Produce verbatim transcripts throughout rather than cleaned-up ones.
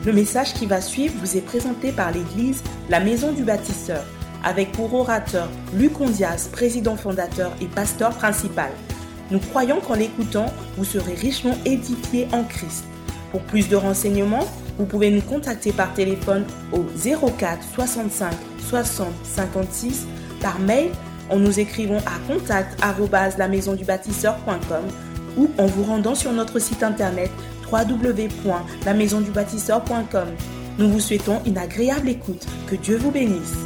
Le message qui va suivre vous est présenté par l'église La Maison du Bâtisseur, avec pour orateur Luc Ondias, président fondateur et pasteur principal. Nous croyons qu'en l'écoutant, vous serez richement édifiés en Christ. Pour plus de renseignements, vous pouvez nous contacter par téléphone au zéro quatre soixante-cinq soixante cinquante-six, par mail en nous écrivant à contact arobase la maison du bâtisseur point com ou en vous rendant sur notre site internet w w w point la maison du bâtisseur point com. Nous vous souhaitons une agréable écoute. Que Dieu vous bénisse.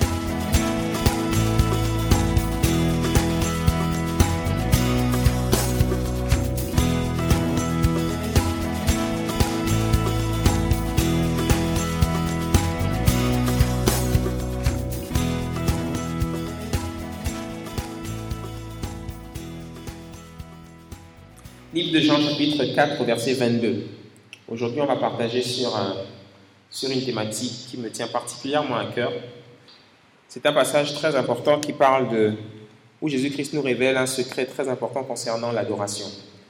Livre de Jean, chapitre quatre, verset vingt-deux. Aujourd'hui, on va partager sur, un, sur une thématique qui me tient particulièrement à cœur. C'est un passage très important qui parle de, où Jésus-Christ nous révèle un secret très important concernant l'adoration.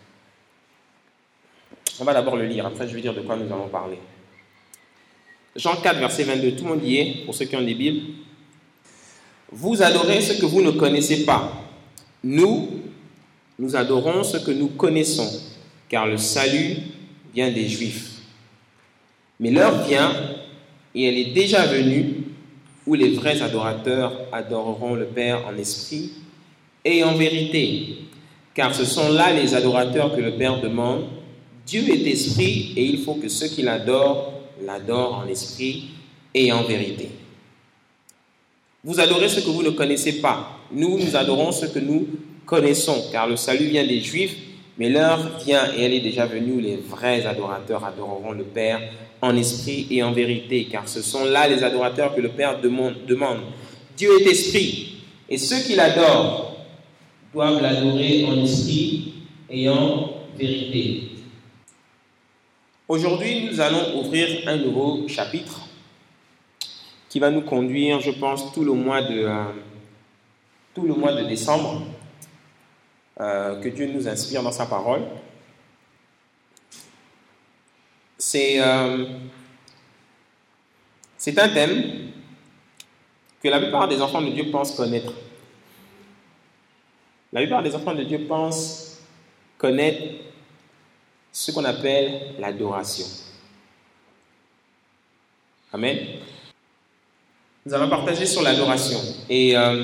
On va d'abord le lire, après je vais dire de quoi nous allons parler. Jean quatre, verset vingt-deux, tout le monde y est, pour ceux qui ont des Bibles. Vous adorez ce que vous ne connaissez pas. Nous, nous adorons ce que nous connaissons, car le salut vient des Juifs. Mais l'heure vient, et elle est déjà venue, où les vrais adorateurs adoreront le Père en esprit et en vérité, car ce sont là les adorateurs que le Père demande. Dieu est esprit, et il faut que ceux qui l'adorent l'adorent en esprit et en vérité. Vous adorez ce que vous ne connaissez pas. Nous, nous adorons ce que nous connaissons, car le salut vient des Juifs, mais l'heure vient, et elle est déjà venue, où les vrais adorateurs adoreront le Père en esprit et en vérité, car ce sont là les adorateurs que le Père demande. Dieu est esprit, et ceux qui l'adorent doivent l'adorer en esprit et en vérité. Aujourd'hui, nous allons ouvrir un nouveau chapitre qui va nous conduire, je pense, tout le mois de, euh, tout le mois de décembre. Euh, que Dieu nous inspire dans sa parole. C'est, euh, c'est un thème que la plupart des enfants de Dieu pensent connaître. La plupart des enfants de Dieu pensent connaître ce qu'on appelle l'adoration. Amen. Nous allons partager sur l'adoration. Et euh,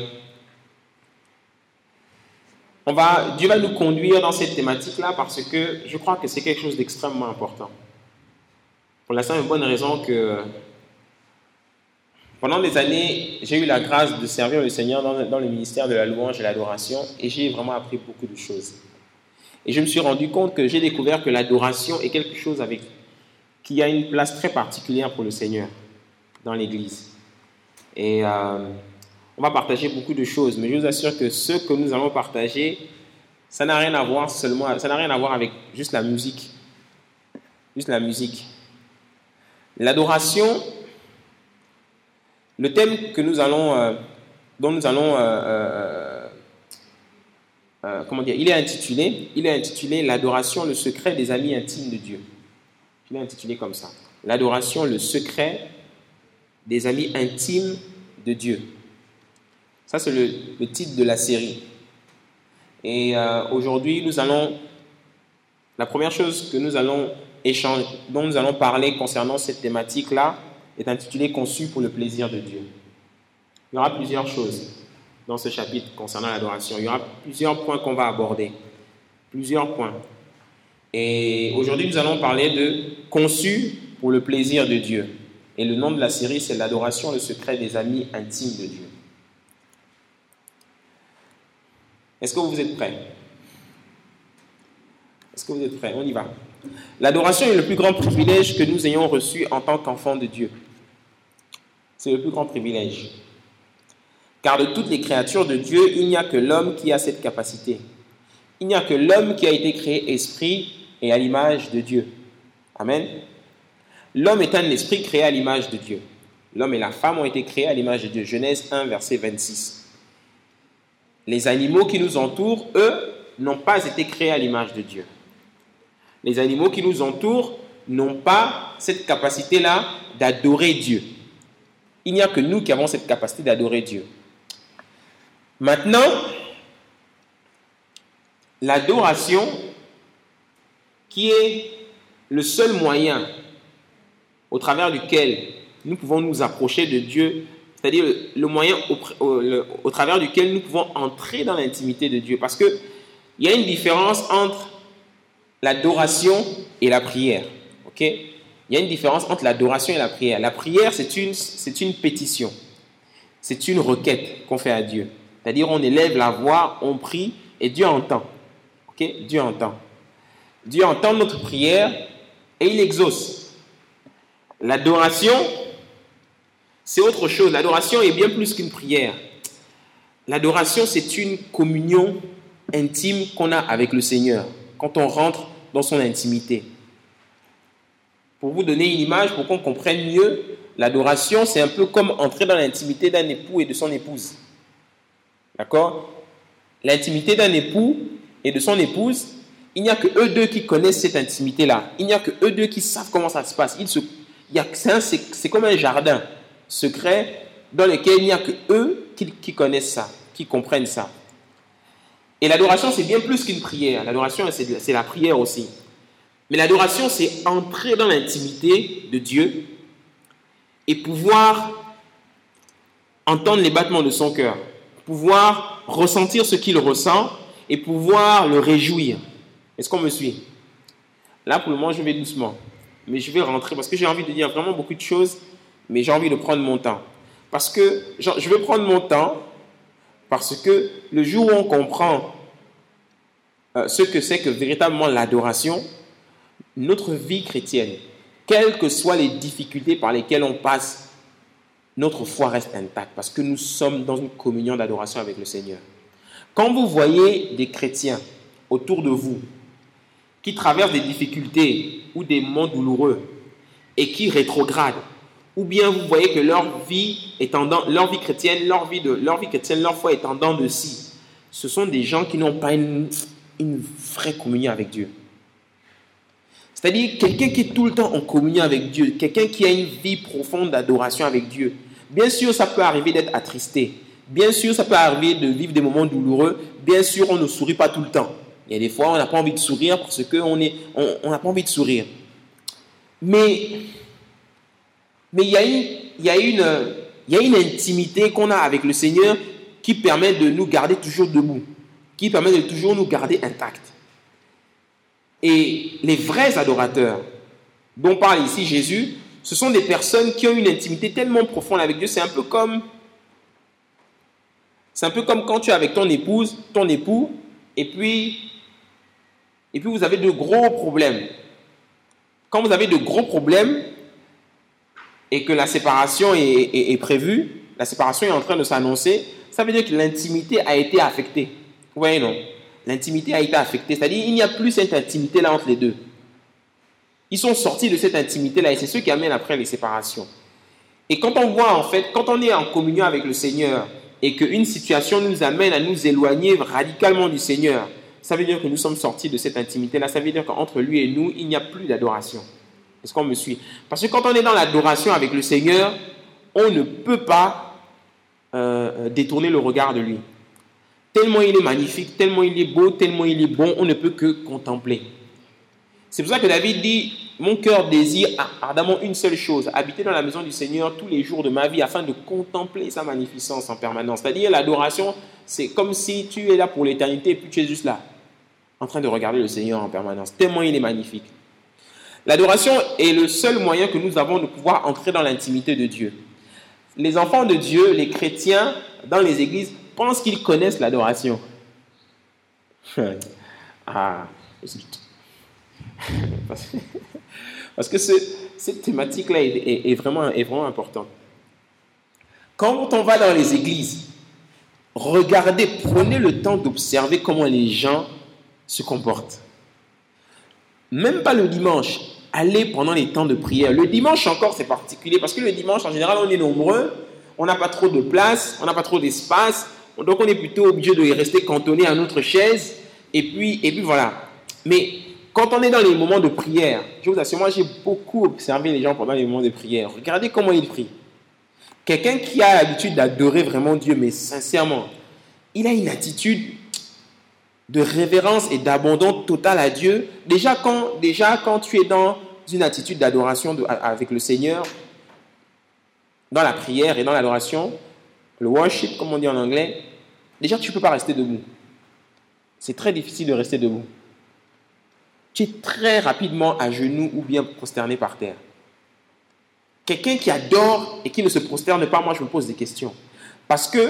On va, Dieu va nous conduire dans cette thématique-là parce que je crois que c'est quelque chose d'extrêmement important. Pour la simple et bonne raison que pendant des années, j'ai eu la grâce de servir le Seigneur dans, dans le ministère de la louange et l'adoration et j'ai vraiment appris beaucoup de choses. Et je me suis rendu compte que j'ai découvert que l'adoration est quelque chose avec, qui a une place très particulière pour le Seigneur dans l'Église. Et euh, on va partager beaucoup de choses, mais je vous assure que ce que nous allons partager, ça n'a rien à voir seulement, ça n'a rien à voir avec juste la musique. Juste la musique. L'adoration, le thème que nous allons, euh, dont nous allons, euh, euh, euh, comment dire, il est intitulé, il est intitulé l'adoration, le secret des amis intimes de Dieu. Il est intitulé comme ça. L'adoration, le secret des amis intimes de Dieu. Ça, c'est le, le titre de la série. Et euh, aujourd'hui, nous allons... La première chose que nous allons échanger, dont nous allons parler concernant cette thématique-là est intitulée « Conçu pour le plaisir de Dieu ». Il y aura plusieurs choses dans ce chapitre concernant l'adoration. Il y aura plusieurs points qu'on va aborder. Plusieurs points. Et aujourd'hui, nous allons parler de « Conçu pour le plaisir de Dieu ». Et le nom de la série, c'est « L'adoration, le secret des amis intimes de Dieu ». Est-ce que vous êtes prêts? Est-ce que vous êtes prêts? On y va. L'adoration est le plus grand privilège que nous ayons reçu en tant qu'enfants de Dieu. C'est le plus grand privilège. Car de toutes les créatures de Dieu, il n'y a que l'homme qui a cette capacité. Il n'y a que l'homme qui a été créé esprit et à l'image de Dieu. Amen. L'homme est un esprit créé à l'image de Dieu. L'homme et la femme ont été créés à l'image de Dieu. Genèse un, verset vingt-six. Les animaux qui nous entourent, eux, n'ont pas été créés à l'image de Dieu. Les animaux qui nous entourent n'ont pas cette capacité-là d'adorer Dieu. Il n'y a que nous qui avons cette capacité d'adorer Dieu. Maintenant, l'adoration, qui est le seul moyen au travers duquel nous pouvons nous approcher de Dieu, c'est-à-dire le moyen au, au, le, au travers duquel nous pouvons entrer dans l'intimité de Dieu. Parce qu'il y a une différence entre l'adoration et la prière. Okay? Il y a une différence entre l'adoration et la prière. La prière, c'est une, c'est une pétition. C'est une requête qu'on fait à Dieu. C'est-à-dire, on élève la voix, on prie et Dieu entend. Okay? Dieu entend. Dieu entend notre prière et il exauce. L'adoration, c'est autre chose. L'adoration est bien plus qu'une prière. L'adoration, c'est une communion intime qu'on a avec le Seigneur quand on rentre dans son intimité. Pour vous donner une image, pour qu'on comprenne mieux, l'adoration, c'est un peu comme entrer dans l'intimité d'un époux et de son épouse. D'accord? L'intimité d'un époux et de son épouse, il n'y a que eux deux qui connaissent cette intimité-là. Il n'y a que eux deux qui savent comment ça se passe. Il se, il y a, c'est, un, c'est, c'est comme un jardin secret dans lequel il n'y a que eux qui, qui connaissent ça, qui comprennent ça. Et l'adoration, c'est bien plus qu'une prière. L'adoration, c'est, c'est la prière aussi. Mais l'adoration, c'est entrer dans l'intimité de Dieu et pouvoir entendre les battements de son cœur, pouvoir ressentir ce qu'il ressent et pouvoir le réjouir. Est-ce qu'on me suit? Là, pour le moment, je vais doucement. Mais je vais rentrer parce que j'ai envie de dire vraiment beaucoup de choses, mais j'ai envie de prendre mon temps. Parce que je vais prendre mon temps parce que le jour où on comprend euh, ce que c'est que véritablement l'adoration, notre vie chrétienne, quelles que soient les difficultés par lesquelles on passe, notre foi reste intacte parce que nous sommes dans une communion d'adoration avec le Seigneur. Quand vous voyez des chrétiens autour de vous qui traversent des difficultés ou des moments douloureux et qui rétrogradent, ou bien vous voyez que leur vie est en dents, leur vie chrétienne, leur vie de, leur vie chrétienne, leur foi est en dents de scie, ce sont des gens qui n'ont pas une, une vraie communion avec Dieu. C'est-à-dire quelqu'un qui est tout le temps en communion avec Dieu, quelqu'un qui a une vie profonde d'adoration avec Dieu. Bien sûr, ça peut arriver d'être attristé. Bien sûr, ça peut arriver de vivre des moments douloureux. Bien sûr, on ne sourit pas tout le temps. Il y a des fois, on n'a pas envie de sourire parce qu'on est, on, on n'a pas envie de sourire. Mais, mais il y a une, il y a une, il y a une intimité qu'on a avec le Seigneur qui permet de nous garder toujours debout, qui permet de toujours nous garder intacts. Et les vrais adorateurs dont parle ici Jésus, ce sont des personnes qui ont une intimité tellement profonde avec Dieu. C'est un peu comme, c'est un peu comme quand tu es avec ton épouse, ton époux, et puis, et puis vous avez de gros problèmes. Quand vous avez de gros problèmes et que la séparation est, est, est prévue, la séparation est en train de s'annoncer, ça veut dire que l'intimité a été affectée. Vous voyez, non? L'intimité a été affectée. C'est-à-dire qu'il n'y a plus cette intimité-là entre les deux. Ils sont sortis de cette intimité-là et c'est ce qui amène après les séparations. Et quand on voit, en fait, quand on est en communion avec le Seigneur et qu'une situation nous amène à nous éloigner radicalement du Seigneur, ça veut dire que nous sommes sortis de cette intimité-là. Ça veut dire qu'entre lui et nous, il n'y a plus d'adoration. Est-ce qu'on me suit? Parce que quand on est dans l'adoration avec le Seigneur, on ne peut pas euh, détourner le regard de lui. Tellement il est magnifique, tellement il est beau, tellement il est bon, on ne peut que contempler. C'est pour ça que David dit, mon cœur désire ardemment une seule chose, habiter dans la maison du Seigneur tous les jours de ma vie afin de contempler sa magnificence en permanence. C'est-à-dire l'adoration, c'est comme si tu es là pour l'éternité et puis tu es juste là, en train de regarder le Seigneur en permanence, tellement il est magnifique. L'adoration est le seul moyen que nous avons de pouvoir entrer dans l'intimité de Dieu. Les enfants de Dieu, les chrétiens dans les églises, pensent qu'ils connaissent l'adoration. Ah, parce que ce, cette thématique-là est, est, est, vraiment, est vraiment importante. Quand on va dans les églises, regardez, prenez le temps d'observer comment les gens se comportent. Même pas le dimanche, allez pendant les temps de prière. Le dimanche encore, c'est particulier parce que le dimanche, en général, on est nombreux, on n'a pas trop de place, on n'a pas trop d'espace. Donc, on est plutôt obligé de rester cantonné à notre chaise. Et puis, et puis voilà. Mais Quand on est dans les moments de prière, je vous assure, moi j'ai beaucoup observé les gens pendant les moments de prière. Regardez comment ils prient. Quelqu'un qui a l'habitude d'adorer vraiment Dieu, mais sincèrement, il a une attitude de révérence et d'abandon total à Dieu. Déjà quand, déjà, quand tu es dans une attitude d'adoration de, avec le Seigneur, dans la prière et dans l'adoration, le worship, comme on dit en anglais, déjà tu ne peux pas rester debout. C'est très difficile de rester debout. Tu es très rapidement à genoux ou bien prosterné par terre. Quelqu'un qui adore et qui ne se prosterne pas, moi je me pose des questions. Parce que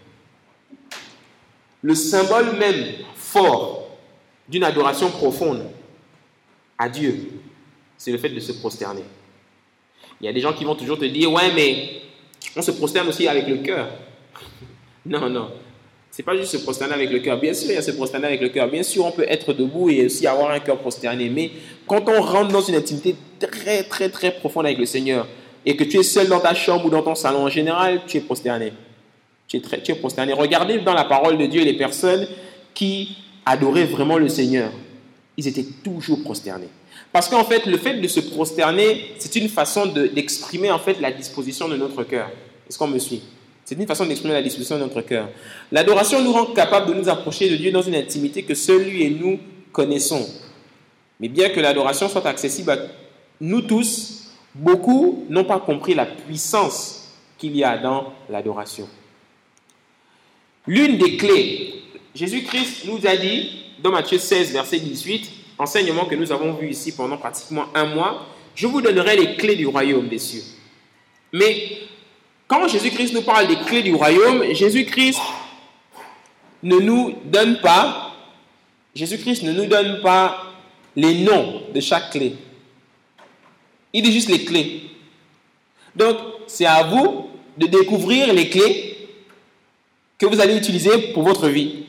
le symbole même fort d'une adoration profonde à Dieu, c'est le fait de se prosterner. Il y a des gens qui vont toujours te dire, ouais, mais on se prosterne aussi avec le cœur. Non, non. Ce n'est pas juste se prosterner avec le cœur. Bien sûr, il y a se prosterner avec le cœur. Bien sûr, on peut être debout et aussi avoir un cœur prosterné. Mais quand on rentre dans une intimité très, très, très profonde avec le Seigneur et que tu es seul dans ta chambre ou dans ton salon, en général, tu es prosterné. Tu es, très, tu es prosterné. Regardez dans la parole de Dieu les personnes qui adoraient vraiment le Seigneur. Ils étaient toujours prosternés. Parce qu'en fait, le fait de se prosterner, c'est une façon de, d'exprimer en fait la disposition de notre cœur. Est-ce qu'on me suit? C'est une façon d'exprimer la disposition de notre cœur. L'adoration nous rend capables de nous approcher de Dieu dans une intimité que seul lui et nous connaissons. Mais bien que l'adoration soit accessible à nous tous, beaucoup n'ont pas compris la puissance qu'il y a dans l'adoration. L'une des clés, Jésus-Christ nous a dit, dans Matthieu seize, verset dix-huit, enseignement que nous avons vu ici pendant pratiquement un mois, je vous donnerai les clés du royaume des cieux. Mais quand Jésus-Christ nous parle des clés du royaume, Jésus-Christ ne nous donne pas, Jésus-Christ ne nous donne pas les noms de chaque clé. Il dit juste les clés. Donc, c'est à vous de découvrir les clés que vous allez utiliser pour votre vie.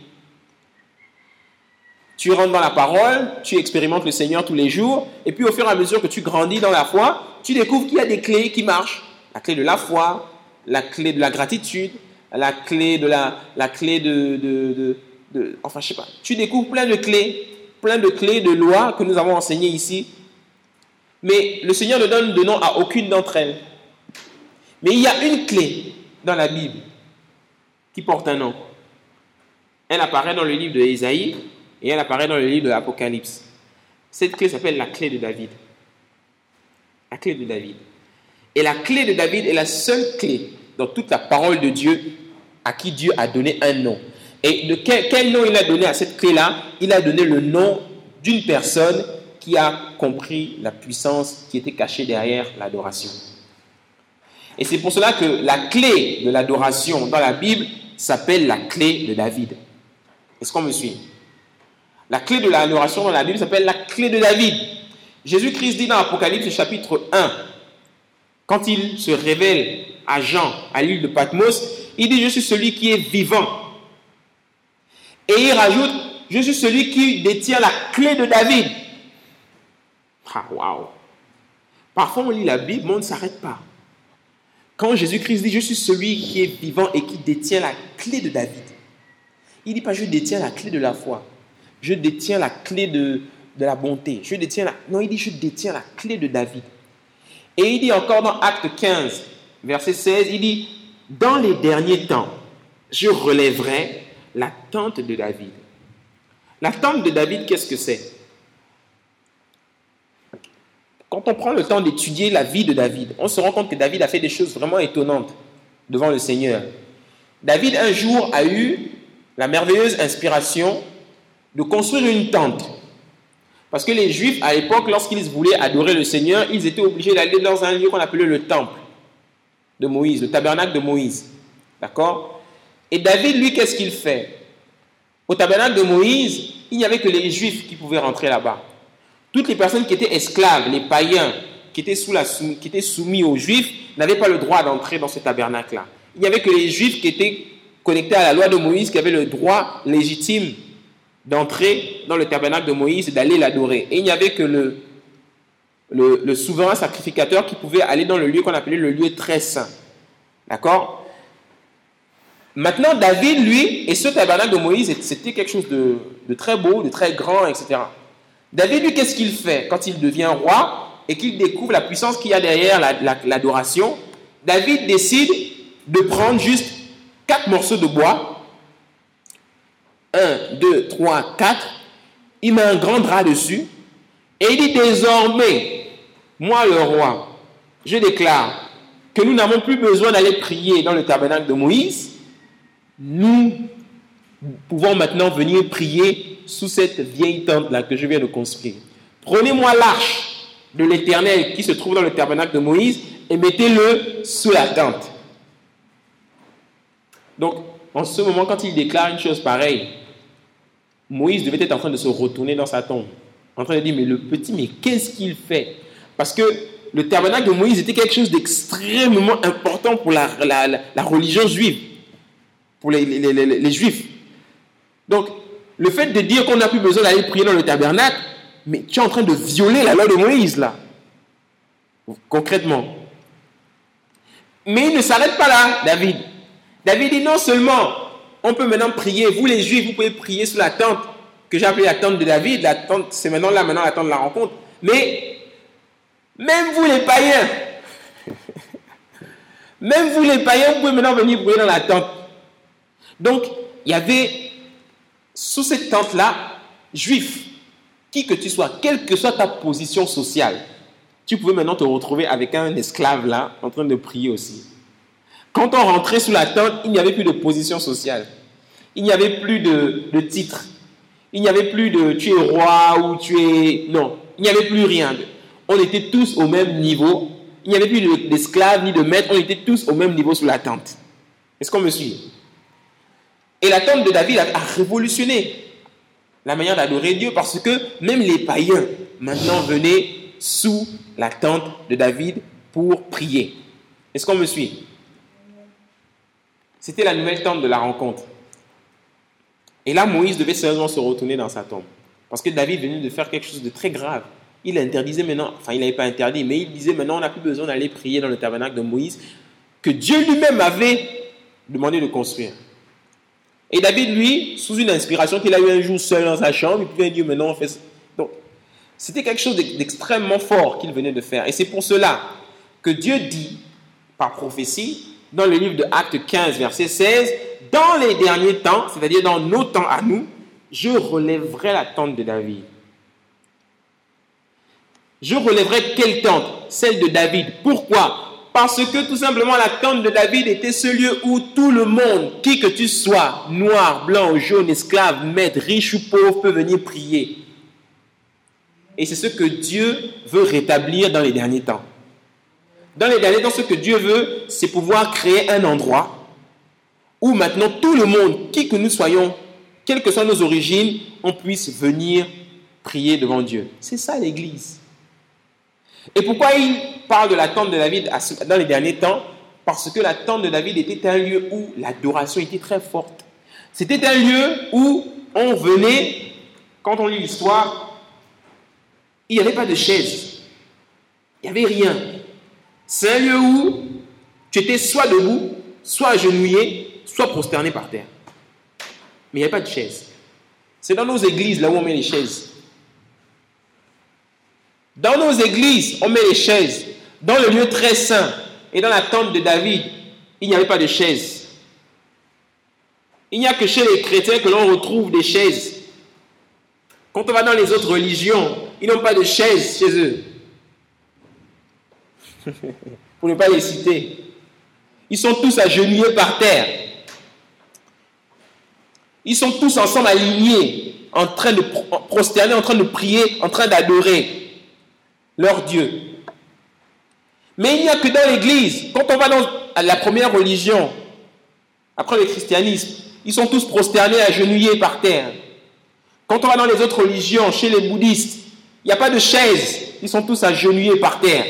Tu rentres dans la parole, tu expérimentes le Seigneur tous les jours, et puis au fur et à mesure que tu grandis dans la foi, tu découvres qu'il y a des clés qui marchent. La clé de la foi, la clé de la gratitude, la clé de la, la clé de, de, de, de, enfin je sais pas. Tu découvres plein de clés, plein de clés de lois que nous avons enseignées ici. Mais le Seigneur ne donne de nom à aucune d'entre elles. Mais il y a une clé dans la Bible qui porte un nom. Elle apparaît dans le livre de Ésaïe et elle apparaît dans le livre de l'Apocalypse. Cette clé s'appelle la clé de David. La clé de David. Et la clé de David est la seule clé dans toute la parole de Dieu à qui Dieu a donné un nom. Et de quel, quel nom il a donné à cette clé-là? Il a donné le nom d'une personne qui a compris la puissance qui était cachée derrière l'adoration. Et c'est pour cela que la clé de l'adoration dans la Bible s'appelle la clé de David. Est-ce qu'on me suit? La clé de l'adoration dans la Bible s'appelle la clé de David. Jésus-Christ dit dans Apocalypse chapitre un, quand il se révèle à Jean, à l'île de Patmos, il dit « Je suis celui qui est vivant ». Et il rajoute « Je suis celui qui détient la clé de David ». Ah, waouh! Parfois, on lit la Bible, mais on ne s'arrête pas. Quand Jésus-Christ dit « Je suis celui qui est vivant et qui détient la clé de David », il ne dit pas « Je détiens la clé de la foi ». Je détiens la clé de, de la bonté. Je détiens la... Non, il dit « Je détiens la clé de David ». Et il dit encore dans Acte quinze, verset seize, il dit « Dans les derniers temps, je relèverai la tente de David. » La tente de David, qu'est-ce que c'est? Quand on prend le temps d'étudier la vie de David, on se rend compte que David a fait des choses vraiment étonnantes devant le Seigneur. David, un jour, a eu la merveilleuse inspiration de construire une tente. Parce que les Juifs, à l'époque, lorsqu'ils voulaient adorer le Seigneur, ils étaient obligés d'aller dans un lieu qu'on appelait le temple de Moïse, le tabernacle de Moïse. D'accord? Et David, lui, qu'est-ce qu'il fait? Au tabernacle de Moïse, il n'y avait que les Juifs qui pouvaient rentrer là-bas. Toutes les personnes qui étaient esclaves, les païens, qui étaient, sous la, qui étaient soumis aux Juifs, n'avaient pas le droit d'entrer dans ce tabernacle-là. Il n'y avait que les Juifs qui étaient connectés à la loi de Moïse, qui avaient le droit légitime d'entrer dans le tabernacle de Moïse et d'aller l'adorer. Et il n'y avait que le, le, le souverain sacrificateur qui pouvait aller dans le lieu qu'on appelait le lieu très saint. D'accord? Maintenant, David, lui, et ce tabernacle de Moïse, c'était quelque chose de, de très beau, de très grand, et cetera. David, lui, qu'est-ce qu'il fait quand il devient roi et qu'il découvre la puissance qu'il y a derrière la, la, l'adoration? David décide de prendre juste quatre morceaux de bois. Un, deux, trois, quatre. Il met un grand drap dessus. Et il dit désormais, moi le roi, je déclare que nous n'avons plus besoin d'aller prier dans le tabernacle de Moïse. Nous pouvons maintenant venir prier sous cette vieille tente-là que je viens de construire. Prenez-moi l'arche de l'Éternel qui se trouve dans le tabernacle de Moïse et mettez-le sous la tente. Donc, en ce moment, quand il déclare une chose pareille, Moïse devait être en train de se retourner dans sa tombe, en train de dire, mais le petit, mais qu'est-ce qu'il fait? Parce que le tabernacle de Moïse était quelque chose d'extrêmement important pour la, la, la, la religion juive, pour les, les, les, les, les Juifs. Donc, le fait de dire qu'on n'a plus besoin d'aller prier dans le tabernacle, mais tu es en train de violer la loi de Moïse, là, concrètement. Mais il ne s'arrête pas là, David. David dit non seulement, on peut maintenant prier, vous les Juifs, vous pouvez prier sous la tente, que j'ai appelée la tente de David, la tente, c'est maintenant là, maintenant la tente de la rencontre, mais même vous les païens, même vous les païens, vous pouvez maintenant venir prier dans la tente. Donc, il y avait, sous cette tente-là, Juif, qui que tu sois, quelle que soit ta position sociale, tu pouvais maintenant te retrouver avec un esclave là, en train de prier aussi. Quand on rentrait sous la tente, il n'y avait plus de position sociale. Il n'y avait plus de, de titre. Il n'y avait plus de tu es roi ou tu es... Non, il n'y avait plus rien. On était tous au même niveau. Il n'y avait plus d'esclaves ni de maîtres. On était tous au même niveau sous la tente. Est-ce qu'on me suit? Et la tente de David a, a révolutionné la manière d'adorer Dieu parce que même les païens maintenant venaient sous la tente de David pour prier. Est-ce qu'on me suit? C'était la nouvelle tente de la rencontre. Et là, Moïse devait sérieusement se retourner dans sa tombe. Parce que David venait de faire quelque chose de très grave. Il interdisait maintenant, enfin il n'avait pas interdit, mais il disait maintenant on n'a plus besoin d'aller prier dans le tabernacle de Moïse que Dieu lui-même avait demandé de construire. Et David, lui, sous une inspiration qu'il a eu un jour seul dans sa chambre, il pouvait dire maintenant on fait ça. Donc, c'était quelque chose d'extrêmement fort qu'il venait de faire. Et c'est pour cela que Dieu dit, par prophétie, dans le livre de Actes quinze, verset seize, « Dans les derniers temps, c'est-à-dire dans nos temps à nous, je relèverai la tente de David. » Je relèverai quelle tente? Celle de David. Pourquoi? Parce que tout simplement la tente de David était ce lieu où tout le monde, qui que tu sois, noir, blanc, jaune, esclave, maître, riche ou pauvre, peut venir prier. Et c'est ce que Dieu veut rétablir dans les derniers temps. Dans les derniers temps, ce que Dieu veut, c'est pouvoir créer un endroit où maintenant tout le monde, qui que nous soyons, quelles que soient nos origines, on puisse venir prier devant Dieu. C'est ça l'Église. Et pourquoi il parle de la tente de David dans les derniers temps? Parce que la tente de David était un lieu où l'adoration était très forte. C'était un lieu où on venait, quand on lit l'histoire, il n'y avait pas de chaise. Il n'y avait rien. C'est un lieu où tu étais soit debout, soit agenouillé, soit prosterné par terre. Mais il n'y avait pas de chaise. C'est dans nos églises là où on met les chaises. Dans nos églises, on met les chaises. Dans le lieu très saint et dans la tente de David, il n'y avait pas de chaises. Il n'y a que chez les chrétiens que l'on retrouve des chaises. Quand on va dans les autres religions, ils n'ont pas de chaises chez eux. Pour ne pas les citer. Ils sont tous agenouillés par terre. Ils sont tous ensemble alignés, en train de prosterner, en train de prier, en train d'adorer leur Dieu. Mais il n'y a que dans l'église. Quand on va dans la première religion, après le christianisme, ils sont tous prosternés, agenouillés par terre. Quand on va dans les autres religions, chez les bouddhistes, il n'y a pas de chaise. Ils sont tous agenouillés par terre.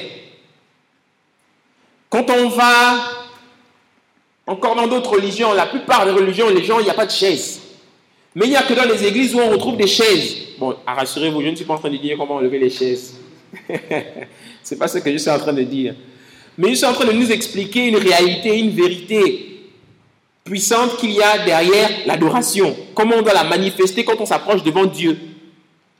Quand on va encore dans d'autres religions, la plupart des religions, les gens, il n'y a pas de chaise. Mais il n'y a que dans les églises où on retrouve des chaises. Bon, rassurez-vous, je ne suis pas en train de dire comment enlever les chaises. Ce n'est pas ce que je suis en train de dire. Mais je suis en train de nous expliquer une réalité, une vérité puissante qu'il y a derrière l'adoration. Comment on doit la manifester quand on s'approche devant Dieu.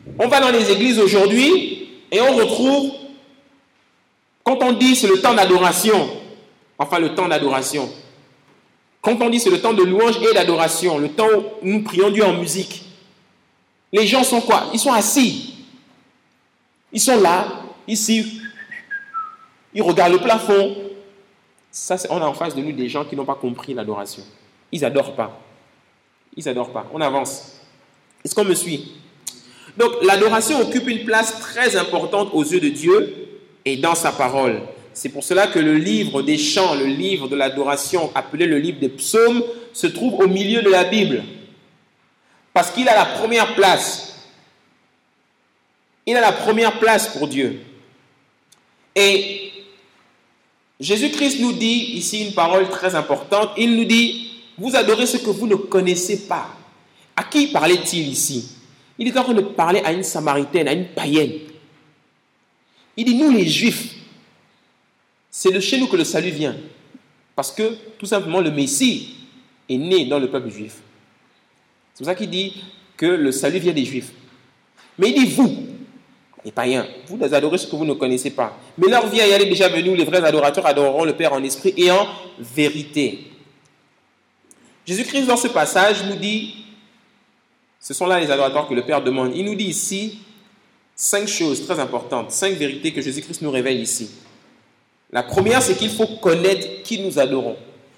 On va dans les églises aujourd'hui et on retrouve, quand on dit c'est le temps d'adoration, enfin le temps d'adoration, quand on dit c'est le temps de louange et d'adoration, le temps où nous prions Dieu en musique, les gens sont quoi? Ils sont assis. Ils sont là, ici, ils regardent le plafond. Ça, c'est, on a en face de nous des gens qui n'ont pas compris l'adoration. Ils n'adorent pas. Ils n'adorent pas. On avance. Est-ce qu'on me suit? Donc, l'adoration occupe une place très importante aux yeux de Dieu et dans sa parole. C'est pour cela que le livre des chants, le livre de l'adoration, appelé le livre des psaumes, se trouve au milieu de la Bible. Parce qu'il a la première place. Il a la première place pour Dieu. Et Jésus-Christ nous dit ici une parole très importante. Il nous dit, vous adorez ce que vous ne connaissez pas. À qui parlait-il ici? Il est en train de parler à une Samaritaine, à une païenne. Il dit, nous les Juifs, c'est de chez nous que le salut vient. Parce que, tout simplement, le Messie est né dans le peuple juif. C'est pour ça qu'il dit que le salut vient des Juifs. Mais il dit, vous, les païens, vous les adorez ce que vous ne connaissez pas. Mais l'heure vient, elle est déjà venue, les vrais adorateurs adoreront le Père en esprit et en vérité. Jésus-Christ, dans ce passage, nous dit, ce sont là les adorateurs que le Père demande. Il nous dit ici cinq choses très importantes, cinq vérités que Jésus-Christ nous révèle ici. La première, c'est qu'il faut connaître qui nous adorons.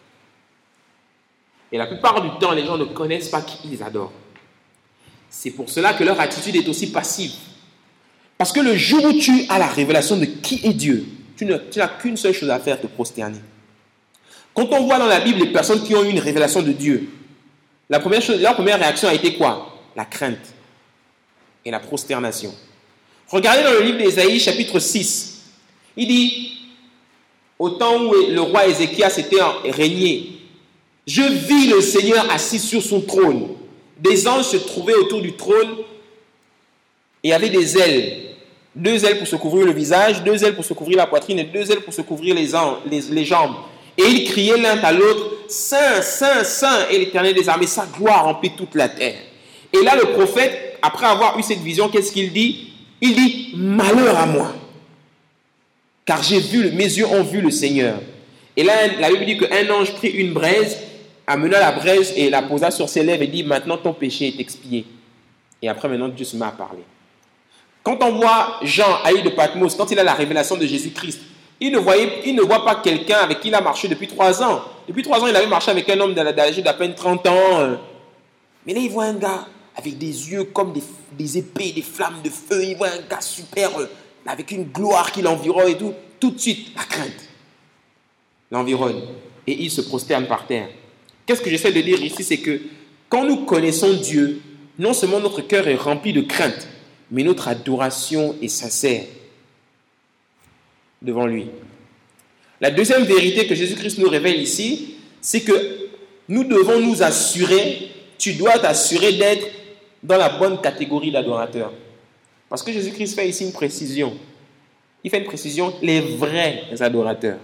Et la plupart du temps, les gens ne connaissent pas qui ils adorent. C'est pour cela que leur attitude est aussi passive. Parce que le jour où tu as la révélation de qui est Dieu, tu n'as, tu n'as qu'une seule chose à faire, te prosterner. Quand on voit dans la Bible les personnes qui ont eu une révélation de Dieu, la première chose, leur première réaction a été quoi? La crainte et la prosternation. Regardez dans le livre d'Ésaïe, chapitre six. Il dit, au temps où le roi Ézéchias était régné, je vis le Seigneur assis sur son trône. Des anges se trouvaient autour du trône et avaient des ailes. Deux ailes pour se couvrir le visage, deux ailes pour se couvrir la poitrine et deux ailes pour se couvrir les, les, les jambes. Et ils criaient l'un à l'autre, Saint, Saint, Saint, et l'Éternel des armées, sa gloire remplit toute la terre. Et là, le prophète, après avoir eu cette vision, qu'est-ce qu'il dit? Il dit, malheur à moi, car j'ai vu, mes yeux ont vu le Seigneur. Et là, la Bible dit qu'un ange prit une braise, amena la braise et la posa sur ses lèvres et dit, maintenant ton péché est expié. Et après, maintenant, Dieu se met à parler. Quand on voit Jean à l'île de Patmos, quand il a la révélation de Jésus-Christ, il ne, voyait, il ne voit pas quelqu'un avec qui il a marché depuis trois ans. Depuis trois ans, il avait marché avec un homme d'âge d'à peine trente ans. Mais là, il voit un gars avec des yeux comme des, des épées, des flammes de feu. Il voit un gars super, avec une gloire qui l'environne et tout. Tout de suite, la crainte l'environne. Et il se prosterne par terre. Qu'est-ce que j'essaie de dire ici? C'est que quand nous connaissons Dieu, non seulement notre cœur est rempli de crainte, mais notre adoration est sincère devant lui. La deuxième vérité que Jésus-Christ nous révèle ici, c'est que nous devons nous assurer, tu dois t'assurer d'être dans la bonne catégorie d'adorateurs. Parce que Jésus-Christ fait ici une précision. Il fait une précision, les vrais adorateurs.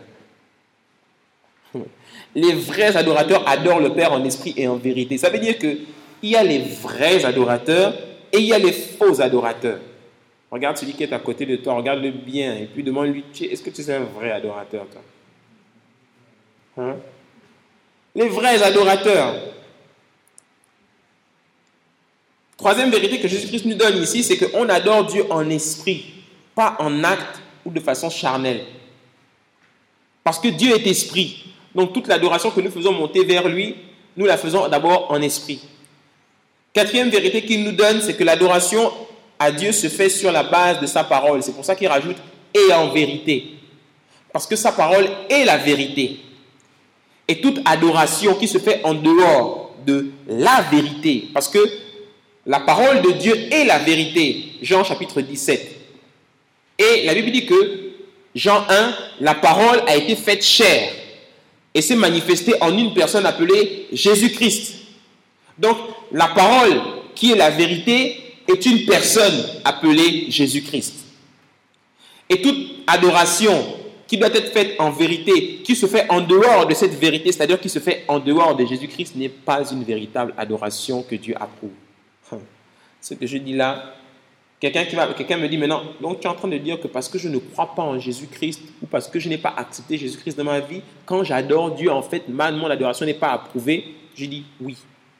Les vrais adorateurs adorent le Père en esprit et en vérité. Ça veut dire qu'il y a les vrais adorateurs et il y a les faux adorateurs. Regarde celui qui est à côté de toi, regarde-le bien et puis demande-lui, est-ce que tu es un vrai adorateur, toi? Hein? Les vrais adorateurs. Troisième vérité que Jésus-Christ nous donne ici, c'est qu'on adore Dieu en esprit, pas en acte ou de façon charnelle. Parce que Dieu est esprit. Donc toute l'adoration que nous faisons monter vers lui, nous la faisons d'abord en esprit. Quatrième vérité qu'il nous donne, c'est que l'adoration à Dieu se fait sur la base de sa parole. C'est pour ça qu'il rajoute « et en vérité ». Parce que sa parole est la vérité. Et toute adoration qui se fait en dehors de la vérité, parce que la parole de Dieu est la vérité. Jean chapitre dix-sept. Et la Bible dit que Jean un, la parole a été faite chair et s'est manifestée en une personne appelée Jésus-Christ. Donc, la parole qui est la vérité est une personne appelée Jésus-Christ. Et toute adoration qui doit être faite en vérité, qui se fait en dehors de cette vérité, c'est-à-dire qui se fait en dehors de Jésus-Christ, n'est pas une véritable adoration que Dieu approuve. Ce que je dis là, Quelqu'un, qui va, quelqu'un me dit maintenant, donc tu es en train de dire que parce que je ne crois pas en Jésus-Christ ou parce que je n'ai pas accepté Jésus-Christ dans ma vie, quand j'adore Dieu, en fait, ma, mon adoration n'est pas approuvée. Je dis oui.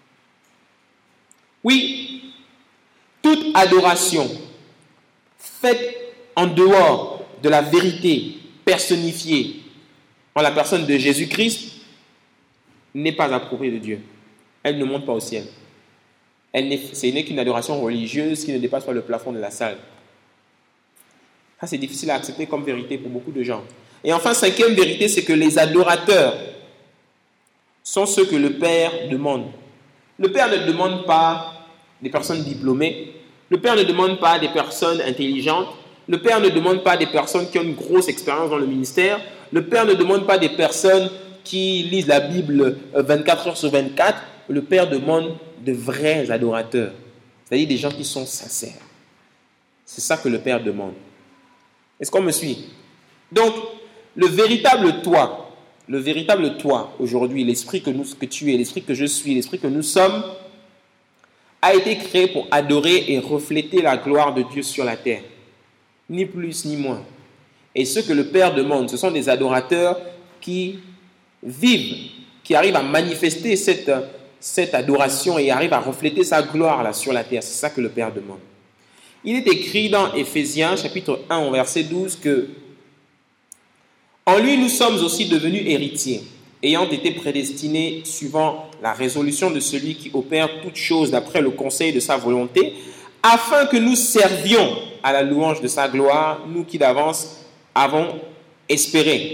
Oui, toute adoration faite en dehors de la vérité personnifiée en la personne de Jésus-Christ n'est pas approuvée de Dieu. Elle ne monte pas au ciel. Elle n'est, ce n'est qu'une adoration religieuse qui ne dépasse pas le plafond de la salle. Ça, c'est difficile à accepter comme vérité pour beaucoup de gens. Et enfin, cinquième vérité, c'est que les adorateurs sont ceux que le Père demande. Le Père ne demande pas des personnes diplômées. Le Père ne demande pas des personnes intelligentes. Le Père ne demande pas des personnes qui ont une grosse expérience dans le ministère. Le Père ne demande pas des personnes qui lisent la Bible vingt-quatre heures sur vingt-quatre. Le Père demande de vrais adorateurs, c'est-à-dire des gens qui sont sincères. C'est ça que le Père demande. Est-ce qu'on me suit? Donc, le véritable toi, le véritable toi, aujourd'hui, l'esprit que, nous, que tu es, l'esprit que je suis, l'esprit que nous sommes, a été créé pour adorer et refléter la gloire de Dieu sur la terre. Ni plus ni moins. Et ce que le Père demande, ce sont des adorateurs qui vivent, qui arrivent à manifester cette cette adoration et arrive à refléter sa gloire là sur la terre. C'est ça que le Père demande. Il est écrit dans Éphésiens chapitre un verset douze que en lui nous sommes aussi devenus héritiers, ayant été prédestinés suivant la résolution de celui qui opère toutes choses d'après le conseil de sa volonté, afin que nous servions à la louange de sa gloire, nous qui d'avance avons espéré.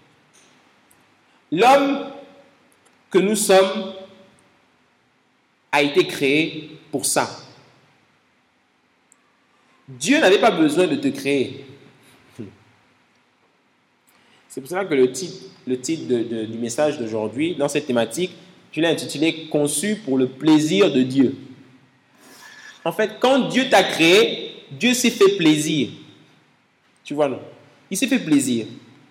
L'homme que nous sommes a été créé pour ça. Dieu n'avait pas besoin de te créer. C'est pour cela que le titre, le titre de, de, du message d'aujourd'hui, dans cette thématique, je l'ai intitulé « Conçu pour le plaisir de Dieu ». En fait, quand Dieu t'a créé, Dieu s'est fait plaisir. Tu vois, non? Il s'est fait plaisir.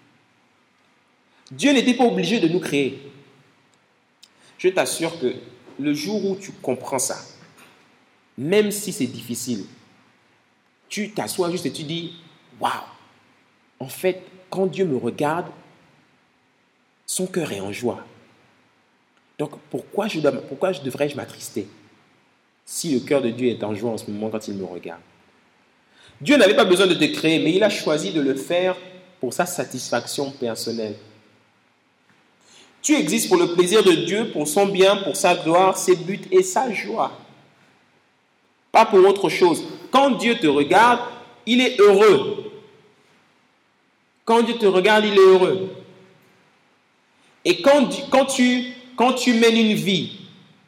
Dieu n'était pas obligé de nous créer. Je t'assure que le jour où tu comprends ça, même si c'est difficile, tu t'assois juste et tu dis « Waouh ! En fait, quand Dieu me regarde, son cœur est en joie. Donc, pourquoi, je dois, pourquoi je devrais-je m'attrister si le cœur de Dieu est en joie en ce moment quand il me regarde ?» Dieu n'avait pas besoin de te créer, mais il a choisi de le faire pour sa satisfaction personnelle. Tu existes pour le plaisir de Dieu, pour son bien, pour sa gloire, ses buts et sa joie. Pas pour autre chose. Quand Dieu te regarde, il est heureux. Quand Dieu te regarde, il est heureux. Et quand, quand, tu, quand tu mènes une vie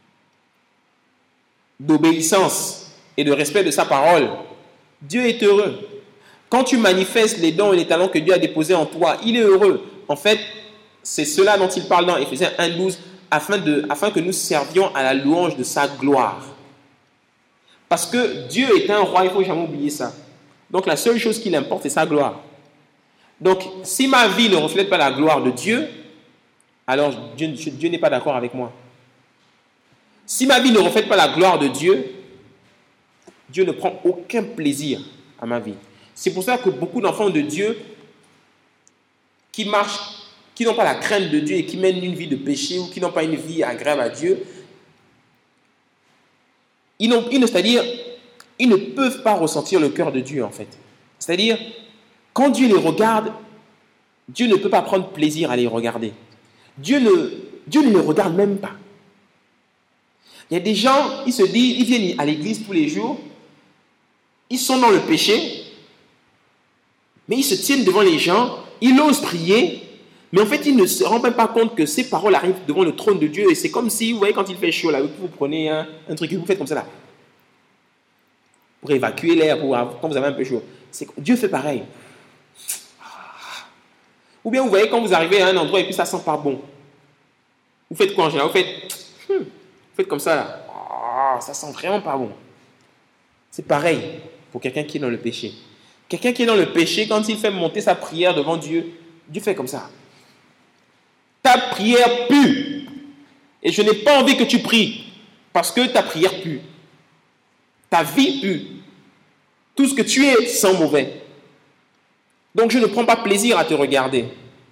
d'obéissance et de respect de sa parole, Dieu est heureux. Quand tu manifestes les dons et les talents que Dieu a déposés en toi, il est heureux. En fait, c'est cela dont il parle dans Éphésiens un douze, afin, de, afin que nous servions à la louange de sa gloire. Parce que Dieu est un roi, il ne faut jamais oublier ça. Donc la seule chose qui l'importe, c'est sa gloire. Donc si ma vie ne reflète pas la gloire de Dieu, alors Dieu, Dieu n'est pas d'accord avec moi. Si ma vie ne reflète pas la gloire de Dieu, Dieu ne prend aucun plaisir à ma vie. C'est pour ça que beaucoup d'enfants de Dieu qui marchent, qui n'ont pas la crainte de Dieu et qui mènent une vie de péché ou qui n'ont pas une vie agréable à Dieu, ils, n'ont, ils, c'est-à-dire, ils ne peuvent pas ressentir le cœur de Dieu en fait. C'est-à-dire, quand Dieu les regarde, Dieu ne peut pas prendre plaisir à les regarder. Dieu ne, Dieu ne les regarde même pas. Il y a des gens, ils se disent, ils viennent à l'église tous les jours, ils sont dans le péché, mais ils se tiennent devant les gens, ils osent prier, mais en fait, ils ne se rendent même pas compte que ces paroles arrivent devant le trône de Dieu. Et c'est comme si, vous voyez, quand il fait chaud, là, vous prenez un, un truc et vous faites comme ça, là. Pour évacuer l'air, pour, quand vous avez un peu chaud. C'est, Dieu fait pareil. Ou bien, vous voyez, quand vous arrivez à un endroit et puis ça sent pas bon. Vous faites quoi en général? Vous faites, hmm, vous faites comme ça, là. Oh, ça sent vraiment pas bon. C'est pareil pour quelqu'un qui est dans le péché. Quelqu'un qui est dans le péché, quand il fait monter sa prière devant Dieu, Dieu fait comme ça. Ta prière pue. Et je n'ai pas envie que tu pries parce que ta prière pue. Ta vie pue. Tout ce que tu es sent mauvais. Donc, je ne prends pas plaisir à te regarder.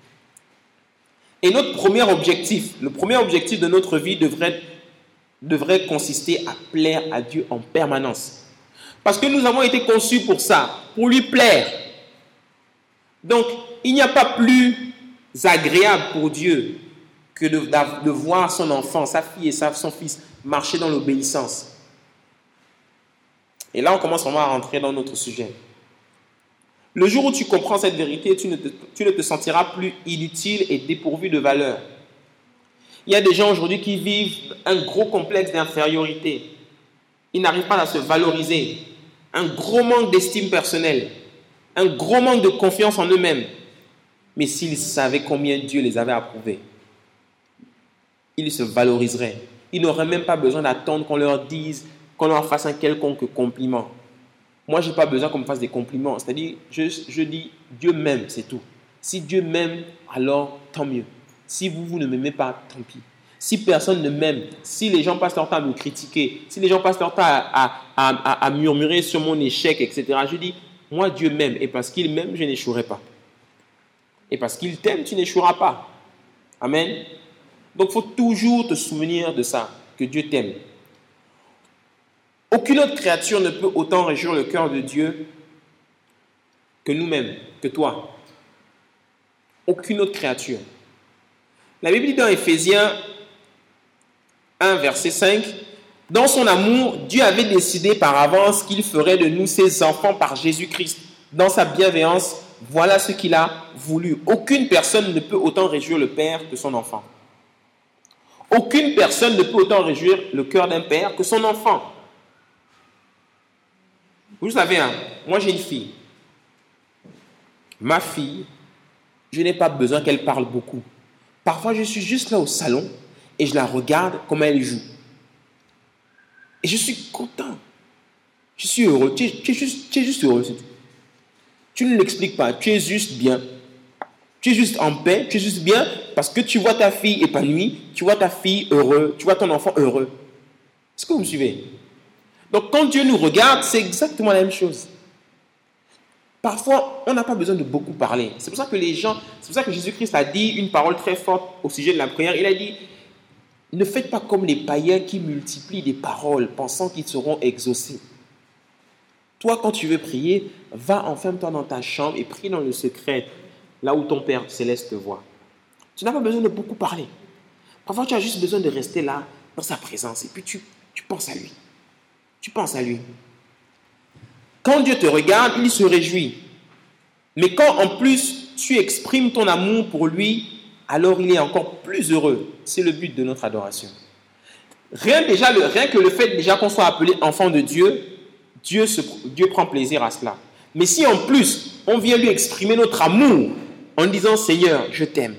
Et notre premier objectif, le premier objectif de notre vie devrait, devrait consister à plaire à Dieu en permanence. Parce que nous avons été conçus pour ça, pour lui plaire. Donc, il n'y a pas plus agréable pour Dieu que de, de voir son enfant, sa fille et sa, son fils marcher dans l'obéissance. Et là, on commence vraiment à rentrer dans notre sujet. Le jour où tu comprends cette vérité, tu ne, te, tu ne te sentiras plus inutile et dépourvu de valeur. Il y a des gens aujourd'hui qui vivent un gros complexe d'infériorité. Ils n'arrivent pas à se valoriser. Un gros manque d'estime personnelle. Un gros manque de confiance en eux-mêmes. Mais s'ils savaient combien Dieu les avait approuvés, ils se valoriseraient. Ils n'auraient même pas besoin d'attendre qu'on leur dise, qu'on leur fasse un quelconque compliment. Moi, je n'ai pas besoin qu'on me fasse des compliments. C'est-à-dire, je, je dis, Dieu m'aime, c'est tout. Si Dieu m'aime, alors tant mieux. Si vous, vous ne m'aimez pas, tant pis. Si personne ne m'aime, si les gens passent leur temps à me critiquer, si les gens passent leur temps à, à, à, à murmurer sur mon échec, et cetera, je dis, moi, Dieu m'aime. Et parce qu'il m'aime, je n'échouerai pas. Et parce qu'il t'aime, tu n'échoueras pas. Amen. Donc, il faut toujours te souvenir de ça, que Dieu t'aime. Aucune autre créature ne peut autant réjouir le cœur de Dieu que nous-mêmes, que toi. Aucune autre créature. La Bible dit dans Éphésiens un, verset cinq, « Dans son amour, Dieu avait décidé par avance qu'il ferait de nous ses enfants par Jésus-Christ. Dans sa bienveillance, voilà ce qu'il a voulu. Aucune personne ne peut autant réjouir le Père que son enfant. Aucune personne ne peut autant réjouir le cœur d'un père que son enfant. » Vous savez, hein, moi j'ai une fille. Ma fille, je n'ai pas besoin qu'elle parle beaucoup. Parfois, je suis juste là au salon et je la regarde comment elle joue. Et je suis content. Je suis heureux. Tu es, tu es, juste, tu es juste heureux, c'est tout. Tu ne l'expliques pas. Tu es juste bien. Tu es juste en paix. Tu es juste bien parce que tu vois ta fille épanouie. Tu vois ta fille heureuse. Tu vois ton enfant heureux. Est-ce que vous me suivez? Donc, quand Dieu nous regarde, c'est exactement la même chose. Parfois, on n'a pas besoin de beaucoup parler. C'est pour ça que les gens, c'est pour ça que Jésus-Christ a dit une parole très forte au sujet de la prière. Il a dit, ne faites pas comme les païens qui multiplient des paroles, pensant qu'ils seront exaucés. Toi, quand tu veux prier, va enferme-toi dans ta chambre et prie dans le secret, là où ton Père céleste te voit. Tu n'as pas besoin de beaucoup parler. Parfois, tu as juste besoin de rester là, dans sa présence, et puis tu, tu penses à lui. Tu penses à lui. Quand Dieu te regarde, il se réjouit. Mais quand en plus tu exprimes ton amour pour lui, alors il est encore plus heureux. C'est le but de notre adoration. Rien, déjà, le, rien que le fait déjà qu'on soit appelé enfant de Dieu, Dieu, se, Dieu prend plaisir à cela. Mais si en plus on vient lui exprimer notre amour en disant Seigneur, je t'aime,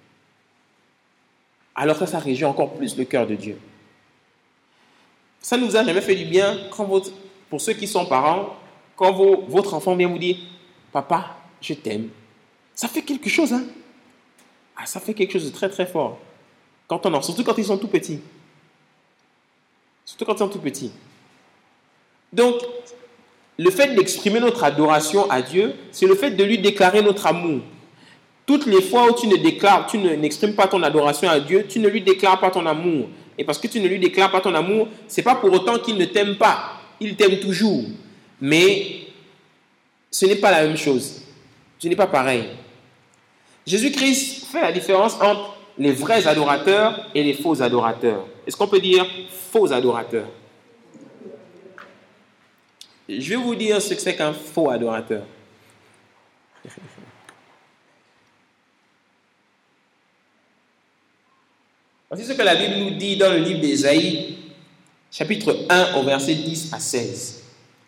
alors ça, ça réjouit encore plus le cœur de Dieu. Ça ne vous a jamais fait du bien quand votre, pour ceux qui sont parents, quand vos, votre enfant vient vous dire « Papa, je t'aime ». Ça fait quelque chose, hein? Ah, ça fait quelque chose de très très fort. Quand on en, surtout quand ils sont tout petits. Surtout quand ils sont tout petits. Donc, le fait d'exprimer notre adoration à Dieu, c'est le fait de lui déclarer notre amour. Toutes les fois où tu ne déclares, tu ne, n'exprimes pas ton adoration à Dieu, tu ne lui déclares pas ton amour. Et parce que tu ne lui déclares pas ton amour, ce n'est pas pour autant qu'il ne t'aime pas. Il t'aime toujours. Mais ce n'est pas la même chose. Ce n'est pas pareil. Jésus-Christ fait la différence entre les vrais adorateurs et les faux adorateurs. Est-ce qu'on peut dire faux adorateurs? Je vais vous dire ce que c'est qu'un faux adorateur. Voici ce que la Bible nous dit dans le livre d'Ésaïe, chapitre un, au verset dix à seize.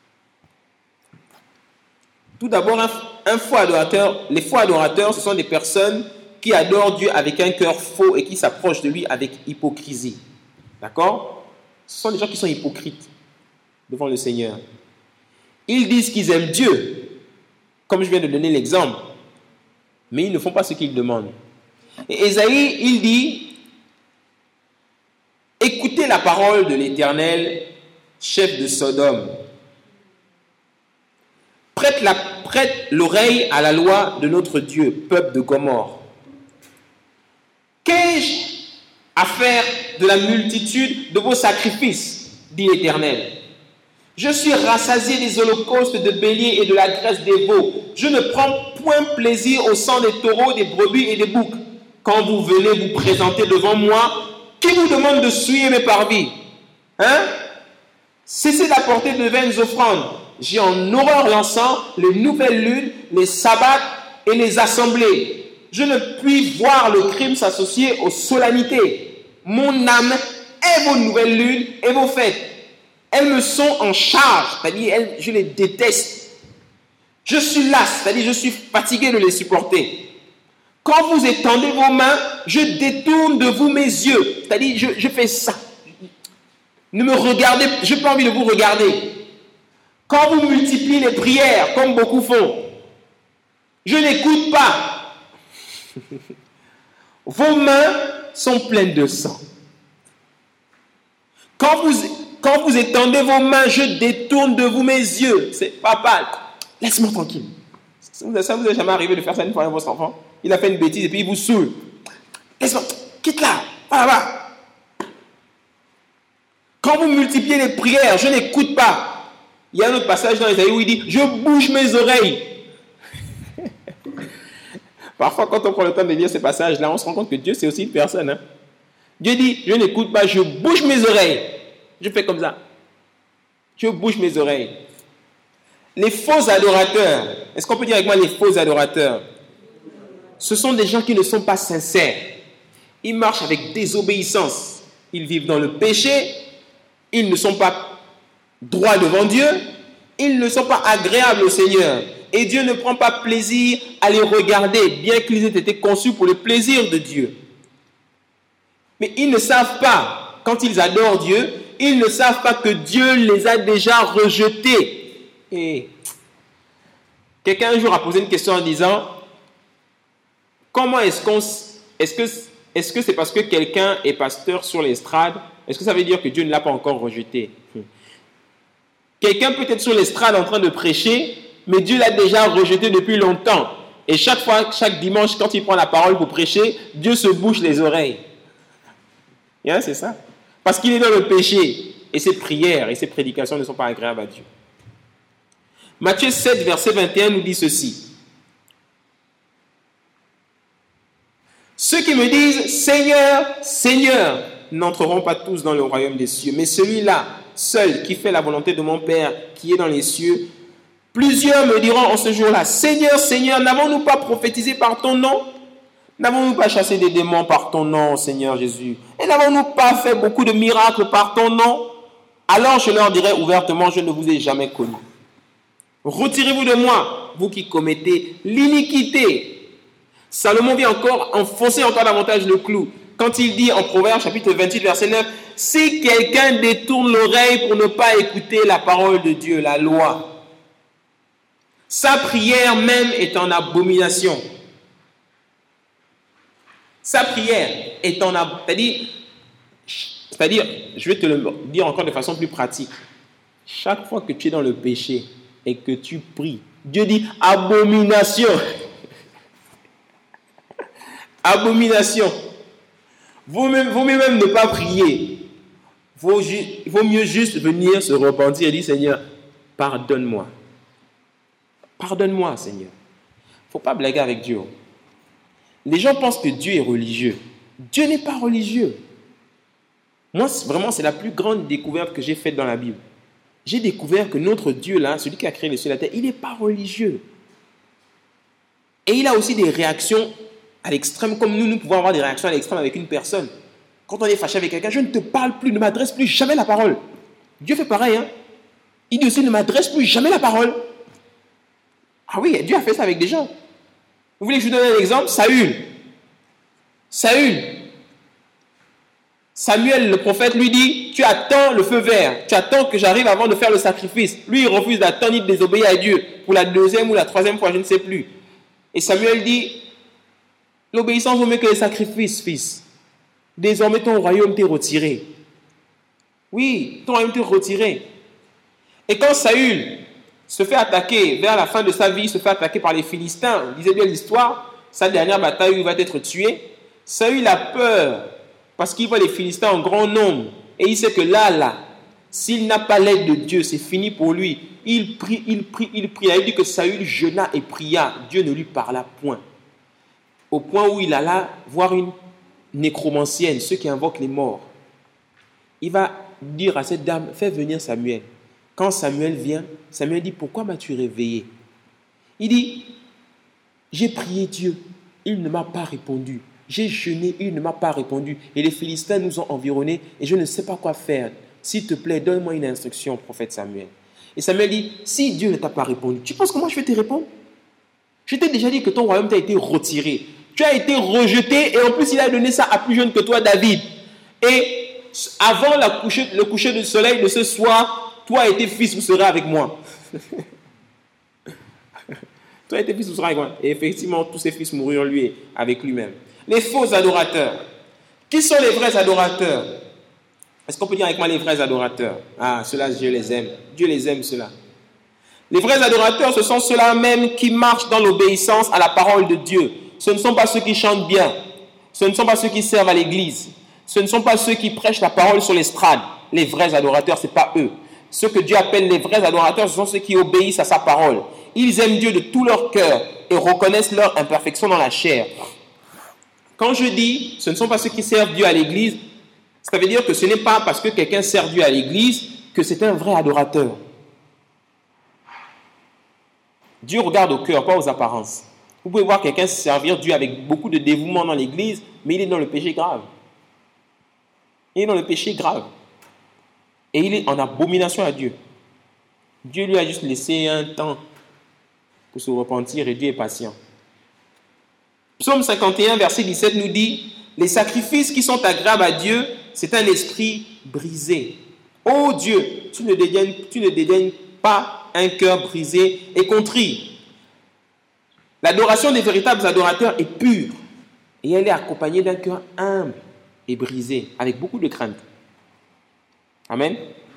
Tout d'abord, un, un faux adorateur, les faux adorateurs, ce sont des personnes qui adorent Dieu avec un cœur faux et qui s'approchent de lui avec hypocrisie. D'accord? Ce sont des gens qui sont hypocrites devant le Seigneur. Ils disent qu'ils aiment Dieu, comme je viens de donner l'exemple, mais ils ne font pas ce qu'il demande. Et Ésaïe, il dit, écoutez la parole de l'Éternel, chef de Sodome. Prête, la, prête l'oreille à la loi de notre Dieu, peuple de Gomorrhe. Qu'ai-je à faire de la multitude de vos sacrifices, dit l'Éternel? Je suis rassasié des holocaustes de béliers et de la graisse des veaux. Je ne prends point plaisir au sang des taureaux, des brebis et des boucs. Quand vous venez vous présenter devant moi, qui vous demande de souiller mes parvis? Hein? Cessez d'apporter de vaines offrandes. J'ai en horreur l'encens, les nouvelles lunes, les sabbats et les assemblées. Je ne puis voir le crime s'associer aux solennités. Mon âme est vos nouvelles lunes et vos fêtes. Elles me sont en charge, c'est-à-dire elles, je les déteste. Je suis las, c'est-à-dire je suis fatigué de les supporter. Quand vous étendez vos mains, je détourne de vous mes yeux, c'est-à-dire je, je fais ça. Ne me regardez, je n'ai pas envie de vous regarder. Quand vous multipliez les prières, comme beaucoup font, je n'écoute pas. Vos mains sont pleines de sang. Quand vous, quand vous étendez vos mains, je détourne de vous mes yeux. C'est papa, laisse-moi tranquille. Ça vous, ça vous est jamais arrivé de faire ça une fois avec votre enfant? Il a fait une bêtise et puis il vous saoule. Laisse-moi, quitte là, va là-bas. Quand vous multipliez les prières, je n'écoute pas. Il y a un autre passage dans Isaïe où il dit, je bouge mes oreilles. Parfois, quand on prend le temps de lire ces passages-là, on se rend compte que Dieu, c'est aussi une personne. Hein? Dieu dit, je n'écoute pas, je bouge mes oreilles. Je fais comme ça. Je bouge mes oreilles. Les faux adorateurs, est-ce qu'on peut dire avec moi les faux adorateurs? Ce sont des gens qui ne sont pas sincères. Ils marchent avec désobéissance. Ils vivent dans le péché. Ils ne sont pas droits devant Dieu. Ils ne sont pas agréables au Seigneur. Et Dieu ne prend pas plaisir à les regarder, bien qu'ils aient été conçus pour le plaisir de Dieu. Mais ils ne savent pas, quand ils adorent Dieu, ils ne savent pas que Dieu les a déjà rejetés. Et quelqu'un un jour a posé une question en disant, comment est-ce qu'on, est-ce que, est-ce que c'est parce que quelqu'un est pasteur sur l'estrade, est-ce que ça veut dire que Dieu ne l'a pas encore rejeté? Quelqu'un peut être sur l'estrade en train de prêcher, mais Dieu l'a déjà rejeté depuis longtemps. Et chaque fois, chaque dimanche, quand il prend la parole pour prêcher, Dieu se bouche les oreilles. Yeah, c'est ça. Parce qu'il est dans le péché. Et ses prières et ses prédications ne sont pas agréables à Dieu. Matthieu sept, verset vingt et un nous dit ceci. Ceux qui me disent « Seigneur, Seigneur » n'entreront pas tous dans le royaume des cieux, mais celui-là, seul, qui fait la volonté de mon Père qui est dans les cieux. Plusieurs me diront en ce jour-là, « Seigneur, Seigneur, n'avons-nous pas prophétisé par ton nom? N'avons-nous pas chassé des démons par ton nom, Seigneur Jésus? Et n'avons-nous pas fait beaucoup de miracles par ton nom? Alors je leur dirai ouvertement, je ne vous ai jamais connu. Retirez-vous de moi, vous qui commettez l'iniquité. » Salomon vient encore enfoncer encore davantage le clou quand il dit en Proverbes chapitre vingt-huit verset neuf, « Si quelqu'un détourne l'oreille pour ne pas écouter la parole de Dieu, la loi, sa prière même est en abomination. » Sa prière est en abomination. C'est-à-dire, c'est-à-dire, je vais te le dire encore de façon plus pratique. Chaque fois que tu es dans le péché et que tu pries, Dieu dit abomination. Abomination. Vaut même, vaut même ne pas prier. Vaut, ju- vaut mieux juste venir se repentir et dire, Seigneur, pardonne-moi. Pardonne-moi, Seigneur. Il ne faut pas blaguer avec Dieu. Les gens pensent que Dieu est religieux. Dieu n'est pas religieux. Moi, vraiment, c'est la plus grande découverte que j'ai faite dans la Bible. J'ai découvert que notre Dieu, là, celui qui a créé les cieux et la terre, il n'est pas religieux. Et il a aussi des réactions à l'extrême, comme nous, nous pouvons avoir des réactions à l'extrême avec une personne. Quand on est fâché avec quelqu'un, je ne te parle plus, ne m'adresse plus jamais la parole. Dieu fait pareil, hein. Il dit aussi, ne m'adresse plus jamais la parole. Ah oui, Dieu a fait ça avec des gens. Vous voulez que je vous donne un exemple? Saül. Saül. Samuel, le prophète, lui dit, tu attends le feu vert, tu attends que j'arrive avant de faire le sacrifice. Lui, il refuse d'attendre, il désobéit à Dieu. Pour la deuxième ou la troisième fois, je ne sais plus. Et Samuel dit, l'obéissance vaut mieux que les sacrifices, fils. Désormais, ton royaume t'est retiré. Oui, ton royaume t'est retiré. Et quand Saül se fait attaquer, vers la fin de sa vie, il se fait attaquer par les Philistins. Lisez bien l'histoire, sa dernière bataille où il va être tué. Saül a peur parce qu'il voit les Philistins en grand nombre et il sait que là, là, s'il n'a pas l'aide de Dieu, c'est fini pour lui. Il prie, il prie, il prie. Il dit que Saül jeûna et pria. Dieu ne lui parla point. Au point où il alla voir une nécromancienne, ceux qui invoquent les morts. Il va dire à cette dame, fais venir Samuel. Quand Samuel vient, Samuel dit, pourquoi m'as-tu réveillé? Il dit, j'ai prié Dieu, il ne m'a pas répondu. J'ai jeûné, il ne m'a pas répondu. Et les Philistins nous ont environnés et je ne sais pas quoi faire. S'il te plaît, donne-moi une instruction, prophète Samuel. Et Samuel dit, si Dieu ne t'a pas répondu, tu penses que moi je vais te répondre? Je t'ai déjà dit que ton royaume t'a été retiré. Tu as été rejeté et en plus il a donné ça à plus jeune que toi, David. Et avant la coucher, le coucher du soleil de ce soir, toi et tes fils, vous serez avec moi. Toi et tes fils, vous serez avec moi. Et effectivement, tous ses fils moururent lui avec lui-même. Les faux adorateurs. Qui sont les vrais adorateurs? Est-ce qu'on peut dire avec moi les vrais adorateurs? Ah, ceux-là, Dieu les aime. Dieu les aime, ceux-là. Les vrais adorateurs, ce sont ceux-là même qui marchent dans l'obéissance à la parole de Dieu. Ce ne sont pas ceux qui chantent bien. Ce ne sont pas ceux qui servent à l'église. Ce ne sont pas ceux qui prêchent la parole sur l'estrade. Les vrais adorateurs, ce n'est pas eux. Ceux que Dieu appelle les vrais adorateurs, ce sont ceux qui obéissent à sa parole. Ils aiment Dieu de tout leur cœur et reconnaissent leur imperfection dans la chair. Quand je dis, ce ne sont pas ceux qui servent Dieu à l'église, ça veut dire que ce n'est pas parce que quelqu'un sert Dieu à l'église que c'est un vrai adorateur. Dieu regarde au cœur, pas aux apparences. Vous pouvez voir quelqu'un servir Dieu avec beaucoup de dévouement dans l'église, mais il est dans le péché grave. Il est dans le péché grave. Et il est en abomination à Dieu. Dieu lui a juste laissé un temps pour se repentir et Dieu est patient. Psaume cinquante et un, verset dix-sept nous dit, les sacrifices qui sont agréables à Dieu, c'est un esprit brisé. Ô Dieu, tu ne dédaignes, tu ne dédaignes pas un cœur brisé et contrit. L'adoration des véritables adorateurs est pure et elle est accompagnée d'un cœur humble et brisé, avec beaucoup de crainte. Amen.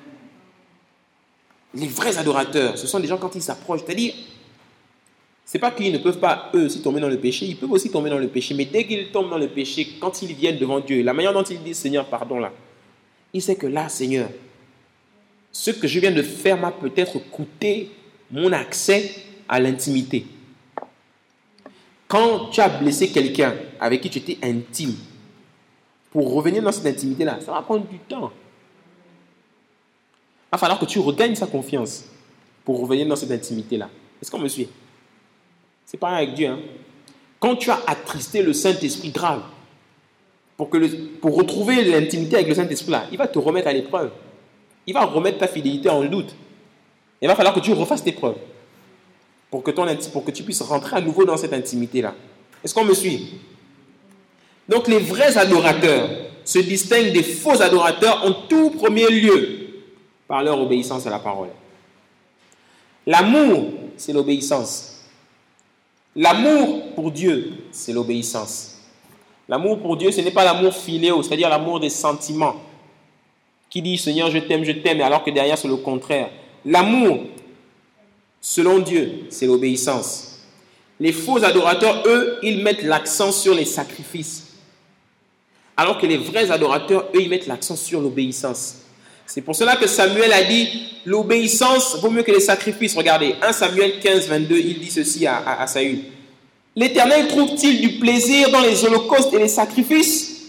Les vrais adorateurs, ce sont des gens quand ils s'approchent, c'est-à-dire, c'est pas qu'ils ne peuvent pas eux aussi tomber dans le péché, ils peuvent aussi tomber dans le péché, mais dès qu'ils tombent dans le péché, quand ils viennent devant Dieu, la manière dont ils disent Seigneur, pardon là, il sait que là, Seigneur, ce que je viens de faire m'a peut-être coûté mon accès à l'intimité. Quand tu as blessé quelqu'un avec qui tu étais intime, pour revenir dans cette intimité-là, ça va prendre du temps. Il va falloir que tu regagnes sa confiance pour revenir dans cette intimité-là. Est-ce qu'on me suit? C'est pareil avec Dieu. Hein? Quand tu as attristé le Saint-Esprit grave, pour, que le, pour retrouver l'intimité avec le Saint-Esprit-là, il va te remettre à l'épreuve. Il va remettre ta fidélité en doute. Il va falloir que tu refasses tes preuves pour que, ton, pour que tu puisses rentrer à nouveau dans cette intimité-là. Est-ce qu'on me suit? Donc les vrais adorateurs se distinguent des faux adorateurs en tout premier lieu par leur obéissance à la parole. L'amour, c'est l'obéissance. L'amour pour Dieu, c'est l'obéissance. L'amour pour Dieu, ce n'est pas l'amour philéo, c'est-à-dire l'amour des sentiments, qui dit Seigneur, je t'aime, je t'aime, alors que derrière, c'est le contraire. L'amour, selon Dieu, c'est l'obéissance. Les faux adorateurs, eux, ils mettent l'accent sur les sacrifices. Alors que les vrais adorateurs, eux, ils mettent l'accent sur l'obéissance. C'est pour cela que Samuel a dit, l'obéissance vaut mieux que les sacrifices. Regardez, premier Samuel quinze, vingt-deux, il dit ceci à, à, à Saül. L'Éternel trouve-t-il du plaisir dans les holocaustes et les sacrifices?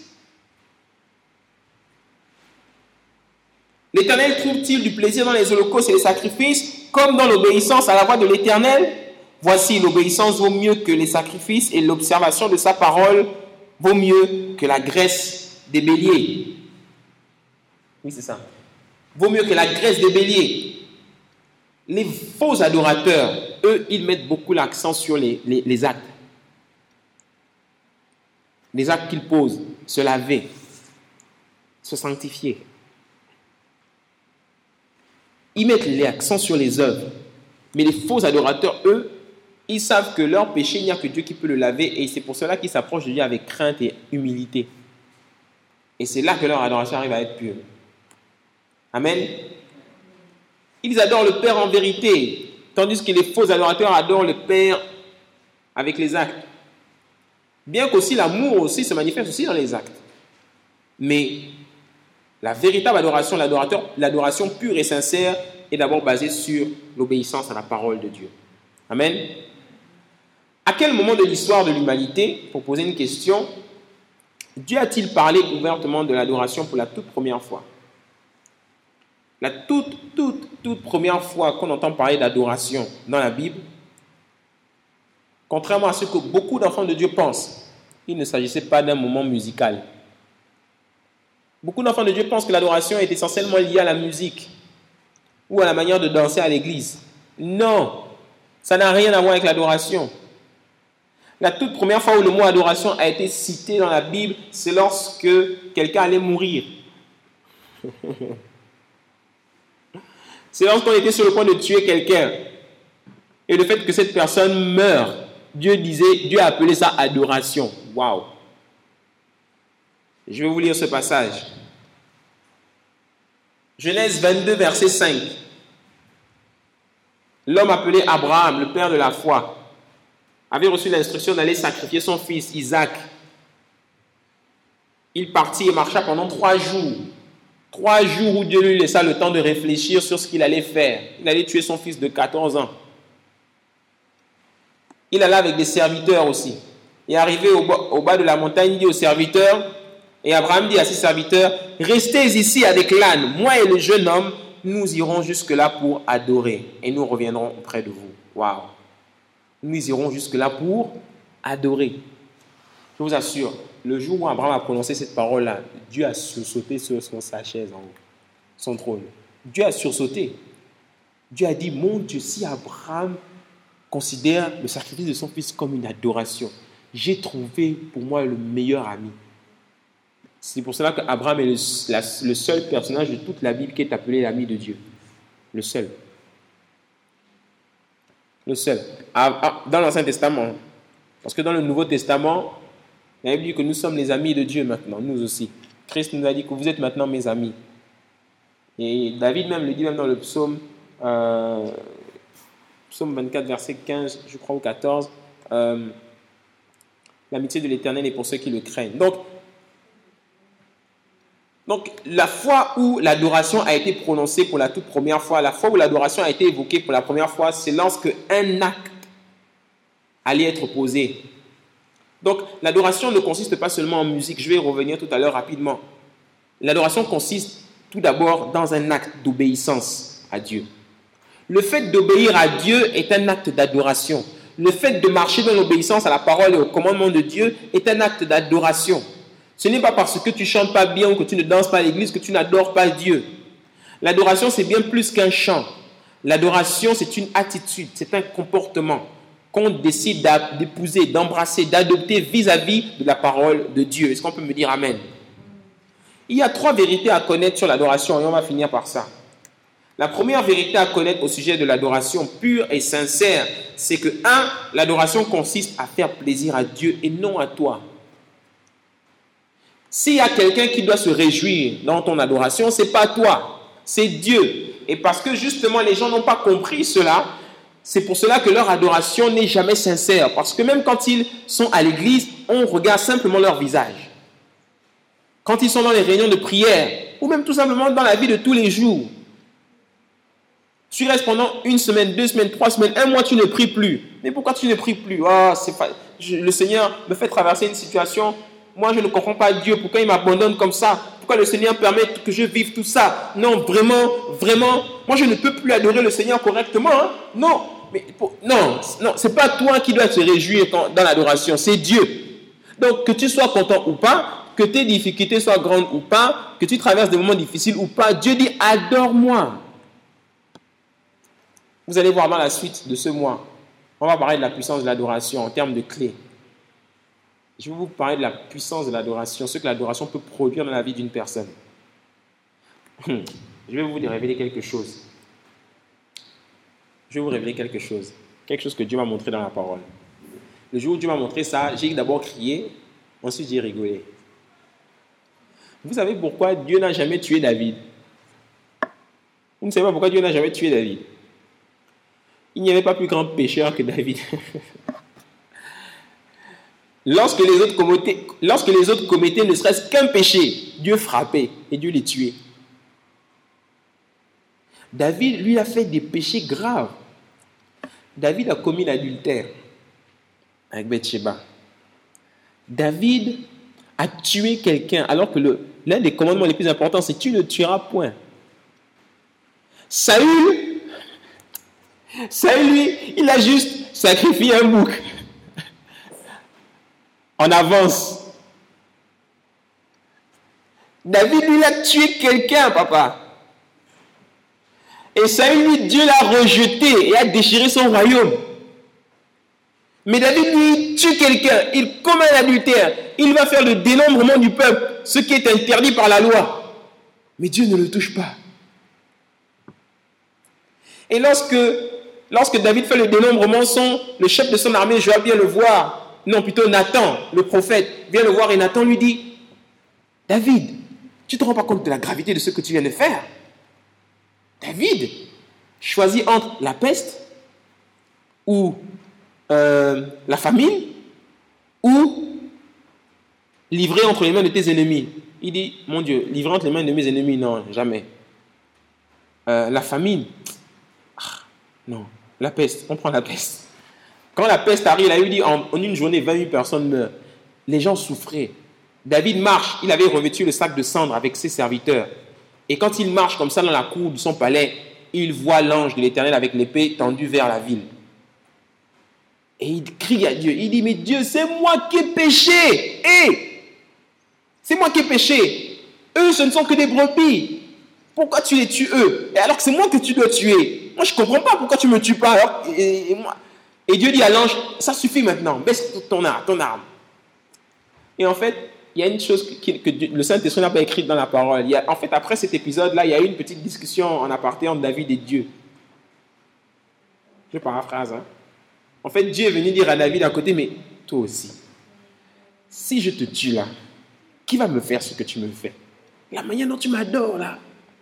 L'Éternel trouve-t-il du plaisir dans les holocaustes et les sacrifices, comme dans l'obéissance à la voix de l'Éternel? Voici, l'obéissance vaut mieux que les sacrifices et l'observation de sa parole vaut mieux que la graisse des béliers. Oui, c'est ça. Vaut mieux que la graisse des béliers. Les faux adorateurs, eux, ils mettent beaucoup l'accent sur les, les, les actes. Les actes qu'ils posent, se laver, se sanctifier. Ils mettent l'accent sur les œuvres. Mais les faux adorateurs, eux, ils savent que leur péché, il n'y a que Dieu qui peut le laver et c'est pour cela qu'ils s'approchent de Dieu avec crainte et humilité. Et c'est là que leur adoration arrive à être pure. Amen. Ils adorent le Père en vérité tandis que les faux adorateurs adorent le Père avec les actes. Bien qu'aussi l'amour aussi se manifeste aussi dans les actes. Mais la véritable adoration, l'adorateur, l'adoration pure et sincère est d'abord basée sur l'obéissance à la parole de Dieu. Amen. À quel moment de l'histoire de l'humanité, pour poser une question, Dieu a-t-il parlé ouvertement de l'adoration pour la toute première fois? La toute, toute, toute première fois qu'on entend parler d'adoration dans la Bible, contrairement à ce que beaucoup d'enfants de Dieu pensent, il ne s'agissait pas d'un moment musical. Beaucoup d'enfants de Dieu pensent que l'adoration est essentiellement liée à la musique ou à la manière de danser à l'église. Non, ça n'a rien à voir avec l'adoration. La toute première fois où le mot adoration a été cité dans la Bible, c'est lorsque quelqu'un allait mourir. C'est lorsqu'on était sur le point de tuer quelqu'un. Et le fait que cette personne meure, Dieu disait, Dieu a appelé ça adoration. Waouh! Je vais vous lire ce passage. Genèse vingt-deux, verset cinq. L'homme appelé Abraham, le père de la foi, avait reçu l'instruction d'aller sacrifier son fils Isaac. Il partit et marcha pendant trois jours. Trois jours où Dieu lui laissa le temps de réfléchir sur ce qu'il allait faire. Il allait tuer son fils de quatorze ans. Il alla avec des serviteurs aussi. Et arrivé au bas, au bas de la montagne, il dit aux serviteurs, et Abraham dit à ses serviteurs, « Restez ici avec l'âne, moi et le jeune homme, nous irons jusque-là pour adorer, et nous reviendrons auprès de vous. » Waouh! Nous irons jusque-là pour adorer. Je vous assure, le jour où Abraham a prononcé cette parole-là, Dieu a sursauté sur sa chaise en haut, son trône. Dieu a sursauté. Dieu a dit, mon Dieu, si Abraham considère le sacrifice de son fils comme une adoration, j'ai trouvé pour moi le meilleur ami. C'est pour cela qu'Abraham est le, la, le seul personnage de toute la Bible qui est appelé l'ami de Dieu. Le seul. Le seul. Dans l'Ancien Testament. Parce que dans le Nouveau Testament, la Bible dit que nous sommes les amis de Dieu maintenant, nous aussi. Christ nous a dit que vous êtes maintenant mes amis. Et David même le dit même dans le psaume, euh, psaume vingt-quatre, verset quinze, je crois, ou quatorze. Euh, L'amitié de l'Éternel est pour ceux qui le craignent. Donc, donc, la fois où l'adoration a été prononcée pour la toute première fois, la fois où l'adoration a été évoquée pour la première fois, c'est lorsque un acte allait être posé. Donc, l'adoration ne consiste pas seulement en musique. Je vais y revenir tout à l'heure rapidement. L'adoration consiste tout d'abord dans un acte d'obéissance à Dieu. Le fait d'obéir à Dieu est un acte d'adoration. Le fait de marcher dans l'obéissance à la parole et au commandement de Dieu est un acte d'adoration. Ce n'est pas parce que tu ne chantes pas bien ou que tu ne danses pas à l'église que tu n'adores pas Dieu. L'adoration, c'est bien plus qu'un chant. L'adoration, c'est une attitude, c'est un comportement qu'on décide d'épouser, d'embrasser, d'adopter vis-à-vis de la parole de Dieu. Est-ce qu'on peut me dire Amen? Il y a trois vérités à connaître sur l'adoration et on va finir par ça. La première vérité à connaître au sujet de l'adoration pure et sincère, c'est que, un, l'adoration consiste à faire plaisir à Dieu et non à toi. S'il y a quelqu'un qui doit se réjouir dans ton adoration, ce n'est pas toi, c'est Dieu. Et parce que justement les gens n'ont pas compris cela, c'est pour cela que leur adoration n'est jamais sincère. Parce que même quand ils sont à l'église, on regarde simplement leur visage. Quand ils sont dans les réunions de prière, ou même tout simplement dans la vie de tous les jours, tu restes pendant une semaine, deux semaines, trois semaines, un mois, tu ne pries plus. Mais pourquoi tu ne pries plus? Oh, c'est pas... Je, le Seigneur me fait traverser une situation. Moi, je ne comprends pas Dieu. Pourquoi il m'abandonne comme ça? Pourquoi le Seigneur permet que je vive tout ça? Non, vraiment, vraiment. Moi, je ne peux plus adorer le Seigneur correctement. Hein? Non, mais pour... non, non, c'est pas toi qui dois te réjouir quand, dans l'adoration. C'est Dieu. Donc, que tu sois content ou pas, que tes difficultés soient grandes ou pas, que tu traverses des moments difficiles ou pas, Dieu dit adore-moi. Vous allez voir dans la suite de ce mois, on va parler de la puissance de l'adoration en termes de clés. Je vais vous parler de la puissance de l'adoration, ce que l'adoration peut produire dans la vie d'une personne. Je vais vous révéler quelque chose. Je vais vous révéler quelque chose. Quelque chose que Dieu m'a montré dans la parole. Le jour où Dieu m'a montré ça, j'ai d'abord crié, ensuite j'ai rigolé. Vous savez pourquoi Dieu n'a jamais tué David? Vous ne savez pas pourquoi Dieu n'a jamais tué David? Il n'y avait pas plus grand pécheur que David. Lorsque les autres commettaient, lorsque les autres commettaient ne serait-ce qu'un péché, Dieu frappait et Dieu les tuait. David, lui, a fait des péchés graves. David a commis l'adultère avec Bathsheba. David a tué quelqu'un, alors que le, l'un des commandements les plus importants, c'est « tu ne tueras point ». Saül, Saül, lui, il a juste sacrifié un bouc en avance. David, lui, il a tué quelqu'un, papa. Et Saül, lui, Dieu l'a rejeté et a déchiré son royaume. Mais David, lui, il tue quelqu'un, il commet un adultère, il va faire le dénombrement du peuple, ce qui est interdit par la loi. Mais Dieu ne le touche pas. Et lorsque, lorsque David fait le dénombrement, son, le chef de son armée, Joab, vient le voir, non, plutôt Nathan, le prophète, vient le voir et Nathan lui dit, David, tu ne te rends pas compte de la gravité de ce que tu viens de faire? David choisit entre la peste ou euh, la famine ou livrer entre les mains de tes ennemis. Il dit, mon Dieu, livrer entre les mains de mes ennemis, non, jamais. Euh, la famine, ah, non, la peste, on prend la peste. Quand la peste arrive, il a eu dit, en, en une journée, vingt mille personnes meurent. Les gens souffraient. David marche, il avait revêtu le sac de cendre avec ses serviteurs. Et quand il marche comme ça dans la cour de son palais, il voit l'ange de l'Éternel avec l'épée tendue vers la ville. Et il crie à Dieu. Il dit, mais Dieu, c'est moi qui ai péché. Hé, c'est moi qui ai péché. Eux, ce ne sont que des brebis. Pourquoi tu les tues eux? Et alors que c'est moi que tu dois tuer. Moi, je ne comprends pas pourquoi tu ne me tues pas. Alors, et, et, moi. Et Dieu dit à l'ange, ça suffit maintenant. Baisse ton arme. Ton arme. Et en fait, il y a une chose que, que le Saint-Esprit n'a pas écrite dans la parole. Il y a, en fait, après cet épisode-là, il y a eu une petite discussion en aparté entre David et Dieu. Je paraphrase. Hein? En fait, Dieu est venu dire à David à côté, mais toi aussi, si je te tue là, qui va me faire ce que tu me fais? La manière dont tu m'adores là.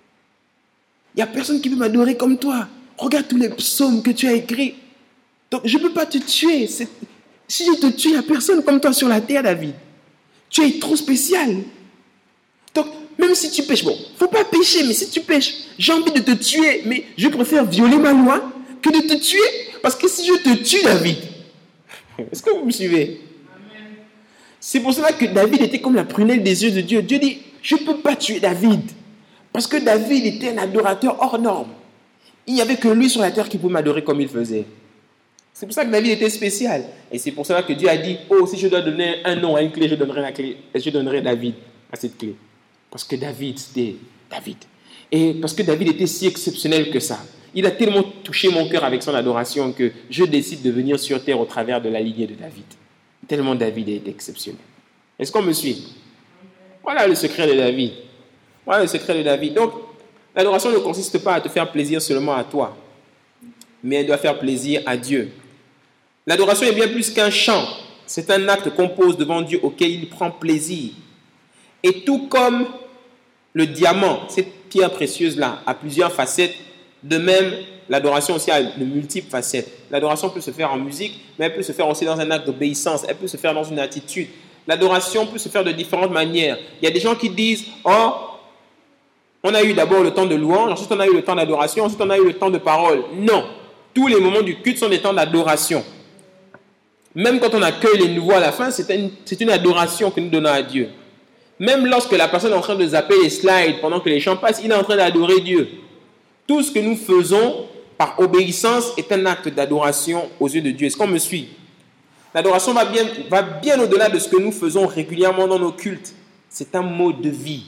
Il n'y a personne qui peut m'adorer comme toi. Regarde tous les psaumes que tu as écrits. Donc, je ne peux pas te tuer. C'est... Si je te tue, il n'y a personne comme toi sur la terre, David. Tu es trop spécial. Donc, même si tu pêches, bon, il ne faut pas pécher, mais si tu pêches, j'ai envie de te tuer, mais je préfère violer ma loi que de te tuer. Parce que si je te tue, David, est-ce que vous me suivez? Amen. C'est pour cela que David était comme la prunelle des yeux de Dieu. Dieu dit, je ne peux pas tuer David. Parce que David était un adorateur hors norme. Il n'y avait que lui sur la terre qui pouvait m'adorer comme il faisait. C'est pour ça que David était spécial. Et c'est pour cela que Dieu a dit, oh, si je dois donner un nom à une clé, je donnerai la clé. Je donnerai David à cette clé. Parce que David, c'était David. Et parce que David était si exceptionnel que ça. Il a tellement touché mon cœur avec son adoration que je décide de venir sur terre au travers de la lignée de David. Tellement David est exceptionnel. Est-ce qu'on me suit? Voilà le secret de David. Voilà le secret de David. Donc, l'adoration ne consiste pas à te faire plaisir seulement à toi, mais elle doit faire plaisir à Dieu. L'adoration est bien plus qu'un chant. C'est un acte qu'on pose devant Dieu auquel il prend plaisir. Et tout comme le diamant, cette pierre précieuse-là, a plusieurs facettes, de même, l'adoration aussi a de multiples facettes. L'adoration peut se faire en musique, mais elle peut se faire aussi dans un acte d'obéissance, elle peut se faire dans une attitude. L'adoration peut se faire de différentes manières. Il y a des gens qui disent, oh, on a eu d'abord le temps de louange, ensuite on a eu le temps d'adoration, ensuite on a eu le temps de parole. Non, tous les moments du culte sont des temps d'adoration. Même quand on accueille les nouveaux à la fin, c'est une, c'est une adoration que nous donnons à Dieu. Même lorsque la personne est en train de zapper les slides pendant que les chants passent, il est en train d'adorer Dieu. Tout ce que nous faisons par obéissance est un acte d'adoration aux yeux de Dieu. Est-ce qu'on me suit? L'adoration va bien, va bien au-delà de ce que nous faisons régulièrement dans nos cultes. C'est un mode de vie.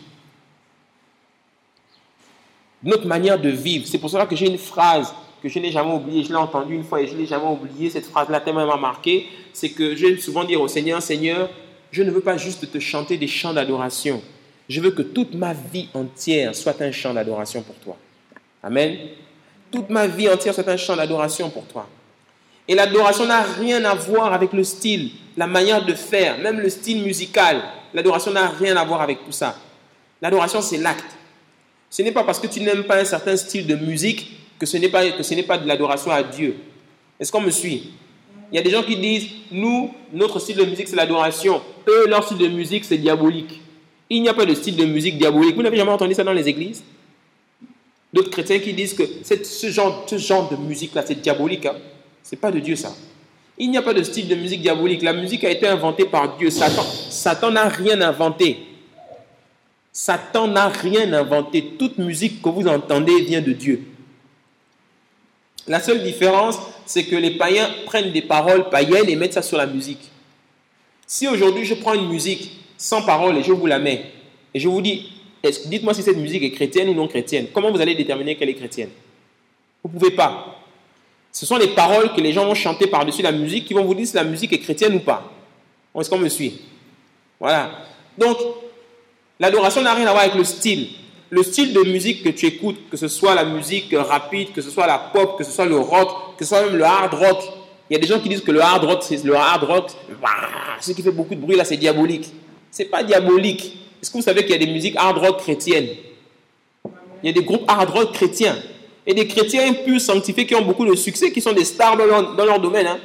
Notre manière de vivre. C'est pour cela que j'ai une phrase que je n'ai jamais oubliée. Je l'ai entendue une fois et je ne l'ai jamais oubliée. Cette phrase-là tellement m'a marqué. C'est que je vais souvent dire au Seigneur, Seigneur, je ne veux pas juste te chanter des chants d'adoration. Je veux que toute ma vie entière soit un chant d'adoration pour toi. Amen. Toute ma vie entière soit un chant d'adoration pour toi. Et l'adoration n'a rien à voir avec le style, la manière de faire, même le style musical. L'adoration n'a rien à voir avec tout ça. L'adoration, c'est l'acte. Ce n'est pas parce que tu n'aimes pas un certain style de musique que ce n'est pas, que ce n'est pas de l'adoration à Dieu. Est-ce qu'on me suit? Il y a des gens qui disent, nous, notre style de musique, c'est l'adoration. Eux, leur style de musique, c'est diabolique. Il n'y a pas de style de musique diabolique. Vous n'avez jamais entendu ça dans les églises? D'autres chrétiens qui disent que cette, ce, genre, ce genre de musique-là, c'est diabolique. Hein? Ce n'est pas de Dieu, ça. Il n'y a pas de style de musique diabolique. La musique a été inventée par Dieu. Satan, Satan n'a rien inventé. Satan n'a rien inventé. Toute musique que vous entendez vient de Dieu. La seule différence, c'est que les païens prennent des paroles païennes et mettent ça sur la musique. Si aujourd'hui je prends une musique sans parole et je vous la mets, et je vous dis, dites-moi si cette musique est chrétienne ou non chrétienne, comment vous allez déterminer qu'elle est chrétienne? Vous ne pouvez pas. Ce sont les paroles que les gens vont chanter par-dessus la musique qui vont vous dire si la musique est chrétienne ou pas. Est-ce qu'on me suit? Voilà. Donc, l'adoration n'a rien à voir avec le style. Le style de musique que tu écoutes, que ce soit la musique rapide, que ce soit la pop, que ce soit le rock, que ce soit même le hard rock. Il y a des gens qui disent que le hard rock, c'est le hard rock, ce qui fait beaucoup de bruit là, c'est diabolique. Ce n'est pas diabolique. Est-ce que vous savez qu'il y a des musiques hard rock chrétiennes? Il y a des groupes hard rock chrétiens. Et des chrétiens purs sanctifiés qui ont beaucoup de succès, qui sont des stars dans leur, dans leur domaine. Hein.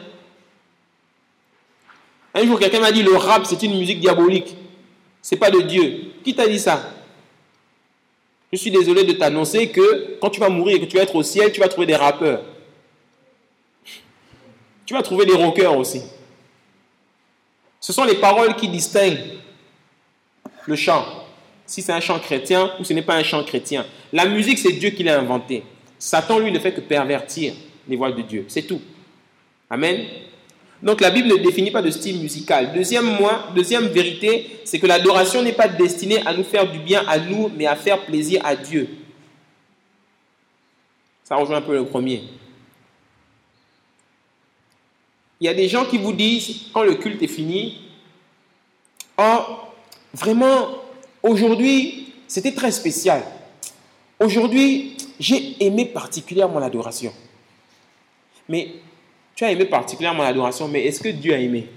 Un jour, quelqu'un m'a dit le rap, c'est une musique diabolique. Ce n'est pas de Dieu. Qui t'a dit ça? Je suis désolé de t'annoncer que quand tu vas mourir et que tu vas être au ciel, tu vas trouver des rappeurs. Tu vas trouver des rockers aussi. Ce sont les paroles qui distinguent le chant. Si c'est un chant chrétien ou ce n'est pas un chant chrétien. La musique, c'est Dieu qui l'a inventée. Satan, lui, ne fait que pervertir les voix de Dieu. C'est tout. Amen. Donc la Bible ne définit pas de style musical. Deuxième, moi, deuxième vérité, c'est que l'adoration n'est pas destinée à nous faire du bien à nous, mais à faire plaisir à Dieu. Ça rejoint un peu le premier. Il y a des gens qui vous disent, quand le culte est fini, « Oh, vraiment, aujourd'hui, c'était très spécial. Aujourd'hui, j'ai aimé particulièrement l'adoration. » Mais tu as aimé particulièrement l'adoration, mais est-ce que Dieu a aimé?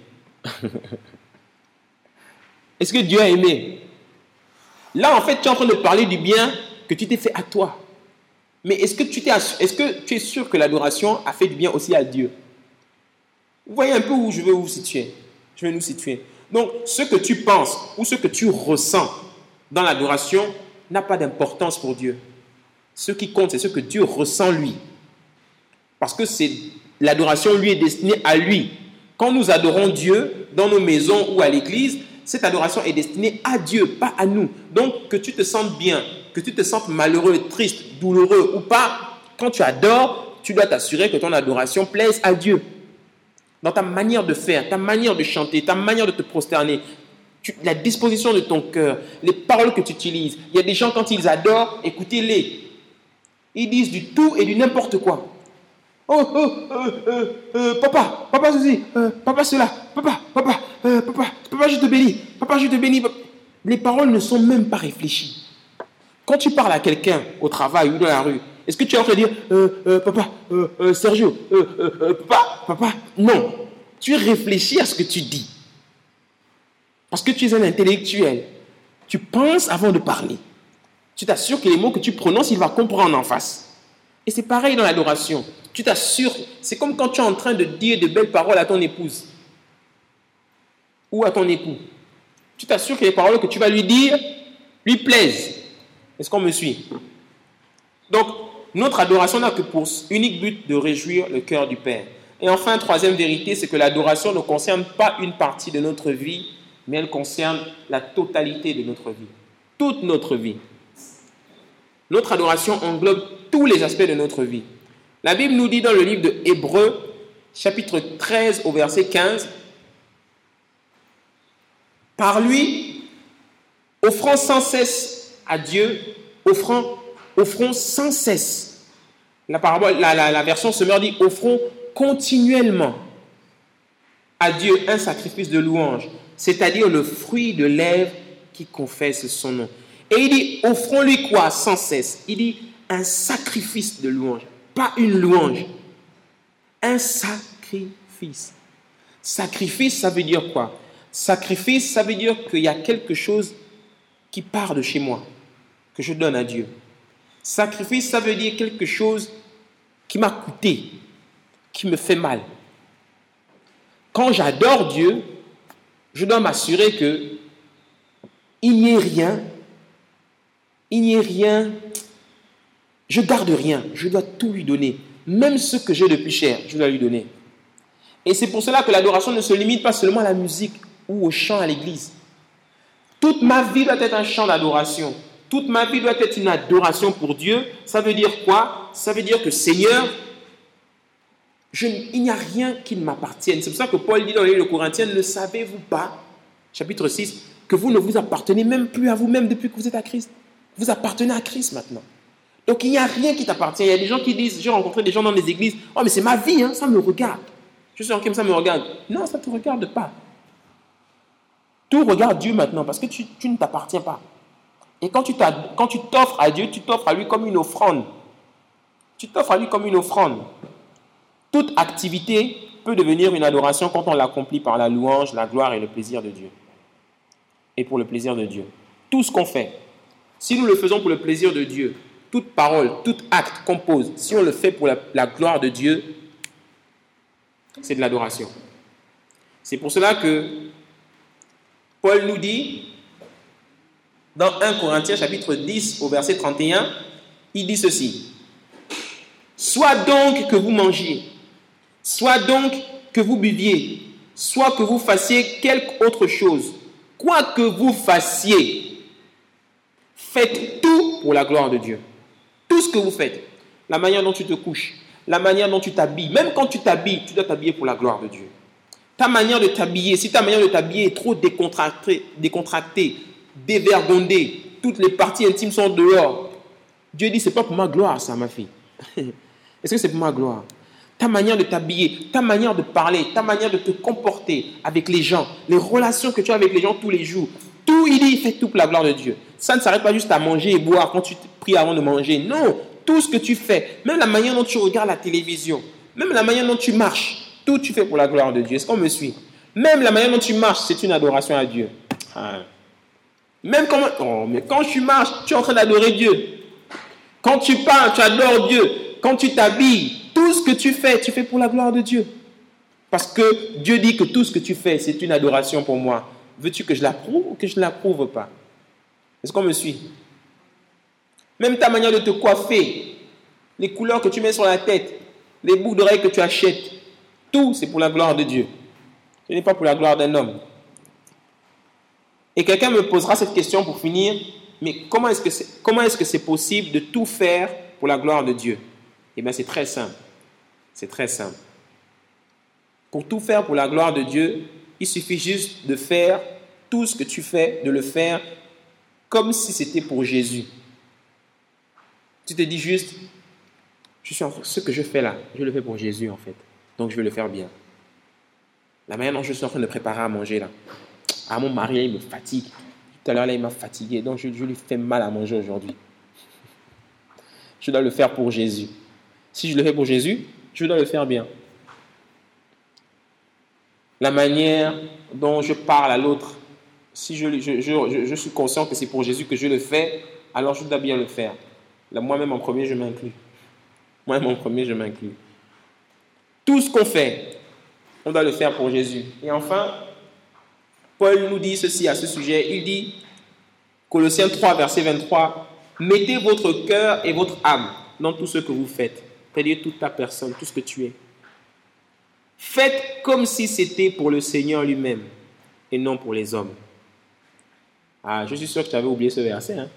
Est-ce que Dieu a aimé? Là, en fait, tu es en train de parler du bien que tu t'es fait à toi. Mais est-ce que tu, t'es, est-ce que tu es sûr que l'adoration a fait du bien aussi à Dieu? Vous voyez un peu où je veux vous situer. Je vais nous situer. Donc, ce que tu penses ou ce que tu ressens dans l'adoration n'a pas d'importance pour Dieu. Ce qui compte, c'est ce que Dieu ressent lui. Parce que c'est, l'adoration lui est destinée à lui. Quand nous adorons Dieu dans nos maisons ou à l'église, cette adoration est destinée à Dieu, pas à nous. Donc, que tu te sentes bien, que tu te sentes malheureux, triste, douloureux ou pas, quand tu adores, tu dois t'assurer que ton adoration plaise à Dieu. Dans ta manière de faire, ta manière de chanter, ta manière de te prosterner, tu, la disposition de ton cœur, les paroles que tu utilises. Il y a des gens, quand ils adorent, écoutez-les. Ils disent du tout et du n'importe quoi. Oh, oh, euh, euh, euh, papa, papa ceci, euh, papa cela, papa, papa, euh, papa, papa je te bénis, papa je te bénis. Les paroles ne sont même pas réfléchies. Quand tu parles à quelqu'un au travail ou dans la rue, est-ce que tu es en train de dire euh, euh, papa, euh, euh, Sergio, euh, euh, euh, papa, papa? Non. Tu réfléchis à ce que tu dis. Parce que tu es un intellectuel. Tu penses avant de parler. Tu t'assures que les mots que tu prononces, il va comprendre en face. Et c'est pareil dans l'adoration. Tu t'assures, c'est comme quand tu es en train de dire de belles paroles à ton épouse ou à ton époux. Tu t'assures que les paroles que tu vas lui dire lui plaisent. Est-ce qu'on me suit? Donc, notre adoration n'a que pour unique but de réjouir le cœur du Père. Et enfin, troisième vérité, c'est que l'adoration ne concerne pas une partie de notre vie, mais elle concerne la totalité de notre vie. Toute notre vie. Notre adoration englobe tous les aspects de notre vie. La Bible nous dit dans le livre de Hébreux, chapitre treize au verset quinze, « Par lui, offrant sans cesse à Dieu, offrant, offrons sans cesse. » La, parabole, la, la, la version Semeur dit « Offrons continuellement à Dieu un sacrifice de louange, c'est-à-dire le fruit de lèvres qui confesse son nom. » Et il dit « Offrons-lui quoi sans cesse ?» Il dit « Un sacrifice de louange. » Pas une louange. Un sacrifice. Sacrifice, ça veut dire quoi? Sacrifice, ça veut dire qu'il y a quelque chose qui part de chez moi, que je donne à Dieu. Sacrifice, ça veut dire quelque chose qui m'a coûté. qui me fait mal. Quand j'adore Dieu, je dois m'assurer que il n'y ait rien, il n'y ait rien, je garde rien, je dois tout lui donner. Même ce que j'ai de plus cher, je dois lui donner. Et c'est pour cela que l'adoration ne se limite pas seulement à la musique ou au chant à l'église. Toute ma vie doit être un chant d'adoration. Toute ma vie doit être une adoration pour Dieu. Ça veut dire quoi? Ça veut dire que Seigneur, je, il n'y a rien qui ne m'appartienne. C'est pour ça que Paul dit dans le livre de Corinthiens, ne savez-vous pas, chapitre six, que vous ne vous appartenez même plus à vous-même depuis que vous êtes à Christ. Vous appartenez à Christ maintenant. Donc il n'y a rien qui t'appartient. Il y a des gens qui disent, j'ai rencontré des gens dans les églises, oh mais c'est ma vie, hein, ça me regarde. Je suis en qui ça me regarde. Non, ça ne te regarde pas. Tout regarde Dieu maintenant parce que tu, tu ne t'appartiens pas. Et quand tu, quand tu t'offres à Dieu, tu t'offres à lui comme une offrande. Tu t'offres à lui comme une offrande. Toute activité peut devenir une adoration quand on l'accomplit par la louange, la gloire et le plaisir de Dieu. Et pour le plaisir de Dieu. Tout ce qu'on fait, si nous le faisons pour le plaisir de Dieu, toute parole, tout acte qu'on pose, si on le fait pour la, la gloire de Dieu, c'est de l'adoration. C'est pour cela que Paul nous dit, dans premier Corinthiens chapitre dix au verset trente et un, il dit ceci. Soit donc que vous mangiez, soit donc que vous buviez, soit que vous fassiez quelque autre chose, quoi que vous fassiez, faites tout pour la gloire de Dieu. Tout ce que vous faites, la manière dont tu te couches, la manière dont tu t'habilles, même quand tu t'habilles, tu dois t'habiller pour la gloire de Dieu. Ta manière de t'habiller, si ta manière de t'habiller est trop décontractée, décontractée, dévergondée, toutes les parties intimes sont dehors, Dieu dit, c'est pas pour ma gloire ça, ma fille. Est-ce que c'est pour ma gloire? Ta manière de t'habiller, ta manière de parler, ta manière de te comporter avec les gens, les relations que tu as avec les gens tous les jours, tout, il dit, il fait tout pour la gloire de Dieu. Ça ne s'arrête pas juste à manger et boire quand tu pries avant de manger. Non, tout ce que tu fais, même la manière dont tu regardes la télévision, même la manière dont tu marches, tout tu fais pour la gloire de Dieu. Est-ce qu'on me suit? Même la manière dont tu marches, c'est une adoration à Dieu. Ah. Même comment... Oh, mais quand tu marches, tu es en train d'adorer Dieu. Quand tu parles, tu adores Dieu. Quand tu t'habilles, tout ce que tu fais, tu fais pour la gloire de Dieu. Parce que Dieu dit que tout ce que tu fais, c'est une adoration pour moi. Veux-tu que je l'approuve ou que je ne l'approuve pas? Est-ce qu'on me suit? Même ta manière de te coiffer, les couleurs que tu mets sur la tête, les boucles d'oreilles que tu achètes, tout c'est pour la gloire de Dieu. Ce n'est pas pour la gloire d'un homme. Et quelqu'un me posera cette question pour finir, mais comment est-ce que c'est, comment est-ce que c'est possible de tout faire pour la gloire de Dieu? Eh bien c'est très simple. C'est très simple. Pour tout faire pour la gloire de Dieu, il suffit juste de faire tout ce que tu fais, de le faire comme si c'était pour Jésus. Tu te dis juste, je suis en, ce que je fais là, je le fais pour Jésus en fait. Donc je vais le faire bien. La manière dont je suis en train de préparer à manger là. Ah, mon mari, il me fatigue. Tout à l'heure là, il m'a fatigué. Donc je, je lui fais mal à manger aujourd'hui. Je dois le faire pour Jésus. Si je le fais pour Jésus, je dois le faire bien. La manière dont je parle à l'autre, si je, je, je, je suis conscient que c'est pour Jésus que je le fais, alors je dois bien le faire. Là, moi-même en premier, je m'inclus. Moi-même en premier, je m'inclus. Tout ce qu'on fait, on doit le faire pour Jésus. Et enfin, Paul nous dit ceci à ce sujet. Il dit, Colossiens trois, verset vingt-trois, « Mettez votre cœur et votre âme dans tout ce que vous faites. » C'est-à-dire toute ta personne, tout ce que tu es. Faites comme si c'était pour le Seigneur lui-même et non pour les hommes. Ah, je suis sûr que tu avais oublié ce verset. Hein?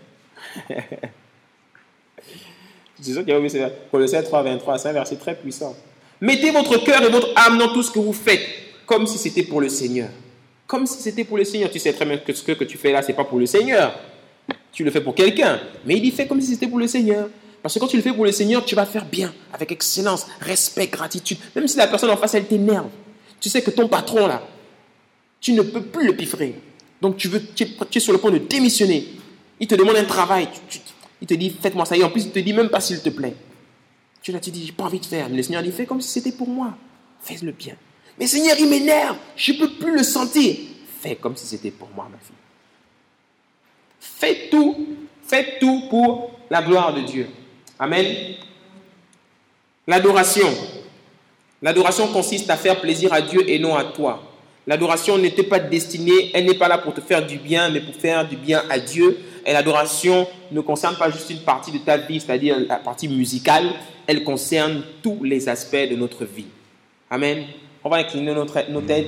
Je suis sûr que tu avais oublié ce verset. Colossiens trois, vingt-trois, c'est un verset très puissant. Mettez votre cœur et votre âme dans tout ce que vous faites, comme si c'était pour le Seigneur. Comme si c'était pour le Seigneur. Tu sais très bien que ce que tu fais là, ce n'est pas pour le Seigneur. Tu le fais pour quelqu'un. Mais il dit, fais comme si c'était pour le Seigneur. Parce que quand tu le fais pour le Seigneur, tu vas faire bien, avec excellence, respect, gratitude. Même si la personne en face, elle t'énerve. Tu sais que ton patron là, tu ne peux plus le piffrer. Donc tu, veux, tu, es, tu es sur le point de démissionner. Il te demande un travail. Tu, tu, il te dit, faites-moi ça. Et en plus, il ne te dit même pas s'il te plaît. Tu là, tu dis, j'ai pas envie de faire. Mais le Seigneur dit, fais comme si c'était pour moi. Fais-le bien. Mais Seigneur, il m'énerve. Je ne peux plus le sentir. Fais comme si c'était pour moi, ma fille. Fais tout. Fais tout pour la gloire de Dieu. Amen. L'adoration. L'adoration consiste à faire plaisir à Dieu et non à toi. L'adoration n'était pas destinée, elle n'est pas là pour te faire du bien, mais pour faire du bien à Dieu. Et l'adoration ne concerne pas juste une partie de ta vie, c'est-à-dire la partie musicale, elle concerne tous les aspects de notre vie. Amen. On va incliner notre, nos têtes.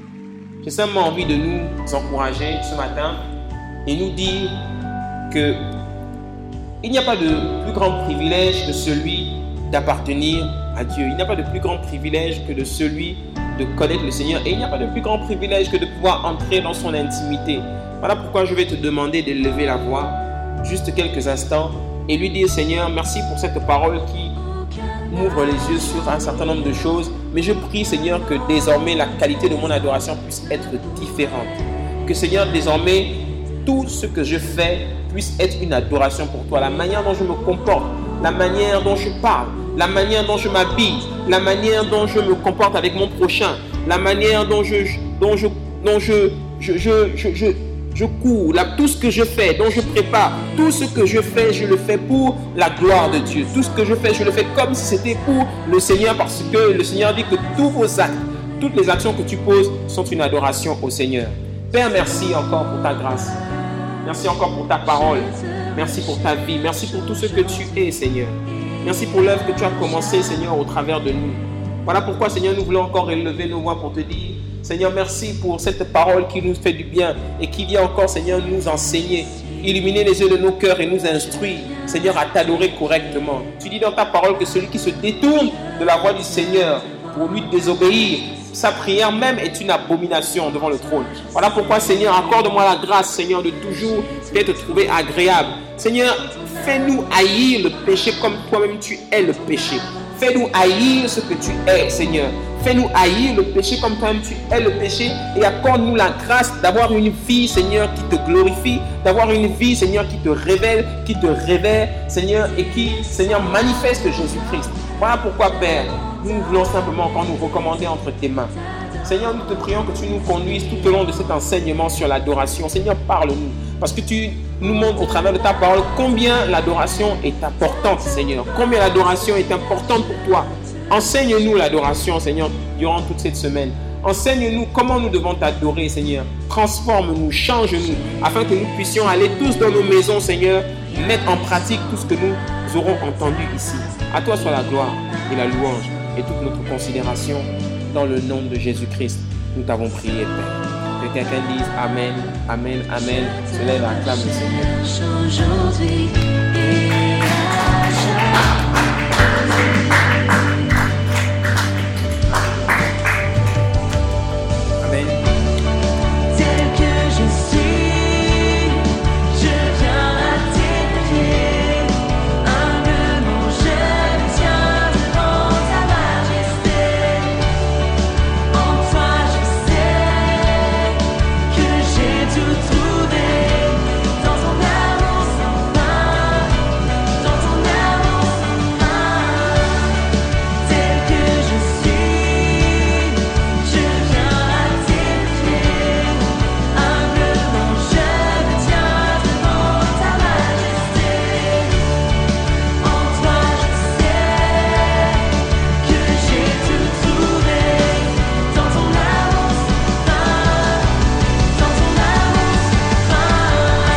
J'ai simplement envie de nous encourager ce matin et nous dire que il n'y a pas de plus grand privilège que celui d'appartenir à Dieu. Il n'y a pas de plus grand privilège que de celui de connaître le Seigneur. Et il n'y a pas de plus grand privilège que de pouvoir entrer dans son intimité. Voilà pourquoi je vais te demander de lever la voix juste quelques instants et lui dire: Seigneur, merci pour cette parole qui m'ouvre les yeux sur un certain nombre de choses. Mais je prie, Seigneur, que désormais la qualité de mon adoration puisse être différente. Que, Seigneur, désormais, tout ce que je fais puisse être une adoration pour toi. La manière dont je me comporte, la manière dont je parle, la manière dont je m'habille, la manière dont je me comporte avec mon prochain, la manière dont je, dont je, dont je, je, je, je, je, je cours, là, tout ce que je fais, dont je prépare, tout ce que je fais, je le fais pour la gloire de Dieu. Tout ce que je fais, je le fais comme si c'était pour le Seigneur, parce que le Seigneur dit que tous vos actes, toutes les actions que tu poses sont une adoration au Seigneur. Père, merci encore pour ta grâce. Merci encore pour ta parole. Merci pour ta vie. Merci pour tout ce que tu es, Seigneur. Merci pour l'œuvre que tu as commencée, Seigneur, au travers de nous. Voilà pourquoi, Seigneur, nous voulons encore élever nos voix pour te dire: Seigneur, merci pour cette parole qui nous fait du bien et qui vient encore, Seigneur, nous enseigner, illuminer les yeux de nos cœurs et nous instruire, Seigneur, à t'adorer correctement. Tu dis dans ta parole que celui qui se détourne de la voie du Seigneur pour lui désobéir, sa prière même est une abomination devant le trône. Voilà pourquoi, Seigneur, accorde-moi la grâce, Seigneur, de toujours te trouver agréable. Seigneur, fais-nous haïr le péché comme toi-même tu es le péché. Fais-nous haïr ce que tu es, Seigneur. Fais-nous haïr le péché comme toi-même tu es le péché. Et accorde-nous la grâce d'avoir une vie, Seigneur, qui te glorifie. D'avoir une vie, Seigneur, qui te révèle, qui te révèle, Seigneur, et qui, Seigneur, manifeste Jésus-Christ. Voilà pourquoi, Père, nous voulons simplement encore nous recommander entre tes mains. Seigneur, nous te prions que tu nous conduises tout au long de cet enseignement sur l'adoration. Seigneur, parle-nous. Parce que tu nous montres au travers de ta parole combien l'adoration est importante, Seigneur. Combien l'adoration est importante pour toi. Enseigne-nous l'adoration, Seigneur, durant toute cette semaine. Enseigne-nous comment nous devons t'adorer, Seigneur. Transforme-nous, change-nous, afin que nous puissions aller tous dans nos maisons, Seigneur, mettre en pratique tout ce que nous aurons entendu ici. À toi soit la gloire et la louange et toute notre considération. Dans le nom de Jésus-Christ, nous t'avons prié, Père. Que quelqu'un dise Amen, Amen, Amen. Se lève, acclame le Seigneur. Amen. Tel que je suis, je viens à tes pieds. Humblement je me tiens devant ta majesté. En toi je sais que j'ai tout trouvé. Dans ton amour sans fin, dans ton amour sans fin. Tel que je suis, je viens à tes pieds. Humblement je me tiens devant ta majesté. En toi je sais que j'ai tout trouvé. Dans ton amour sans fin, dans ton amour sans fin.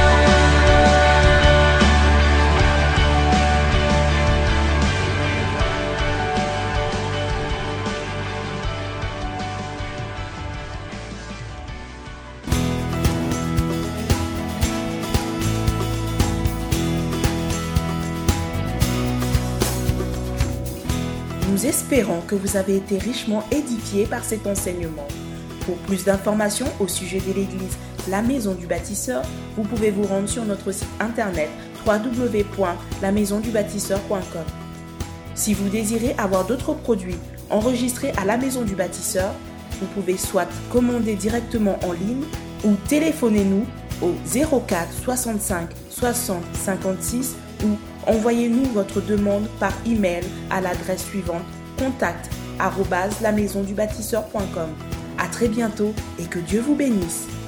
Nous espérons que vous avez été richement édifiés par cet enseignement. Pour plus d'informations au sujet de l'église La Maison du Bâtisseur, vous pouvez vous rendre sur notre site internet w w w point la maison du bâtisseur point com. Si vous désirez avoir d'autres produits enregistrés à La Maison du Bâtisseur, vous pouvez soit commander directement en ligne ou téléphonez-nous au zéro quatre soixante-cinq soixante cinquante-six ou envoyez-nous votre demande par email à l'adresse suivante contact arobase la maison du bâtisseur point com. À très bientôt et que Dieu vous bénisse.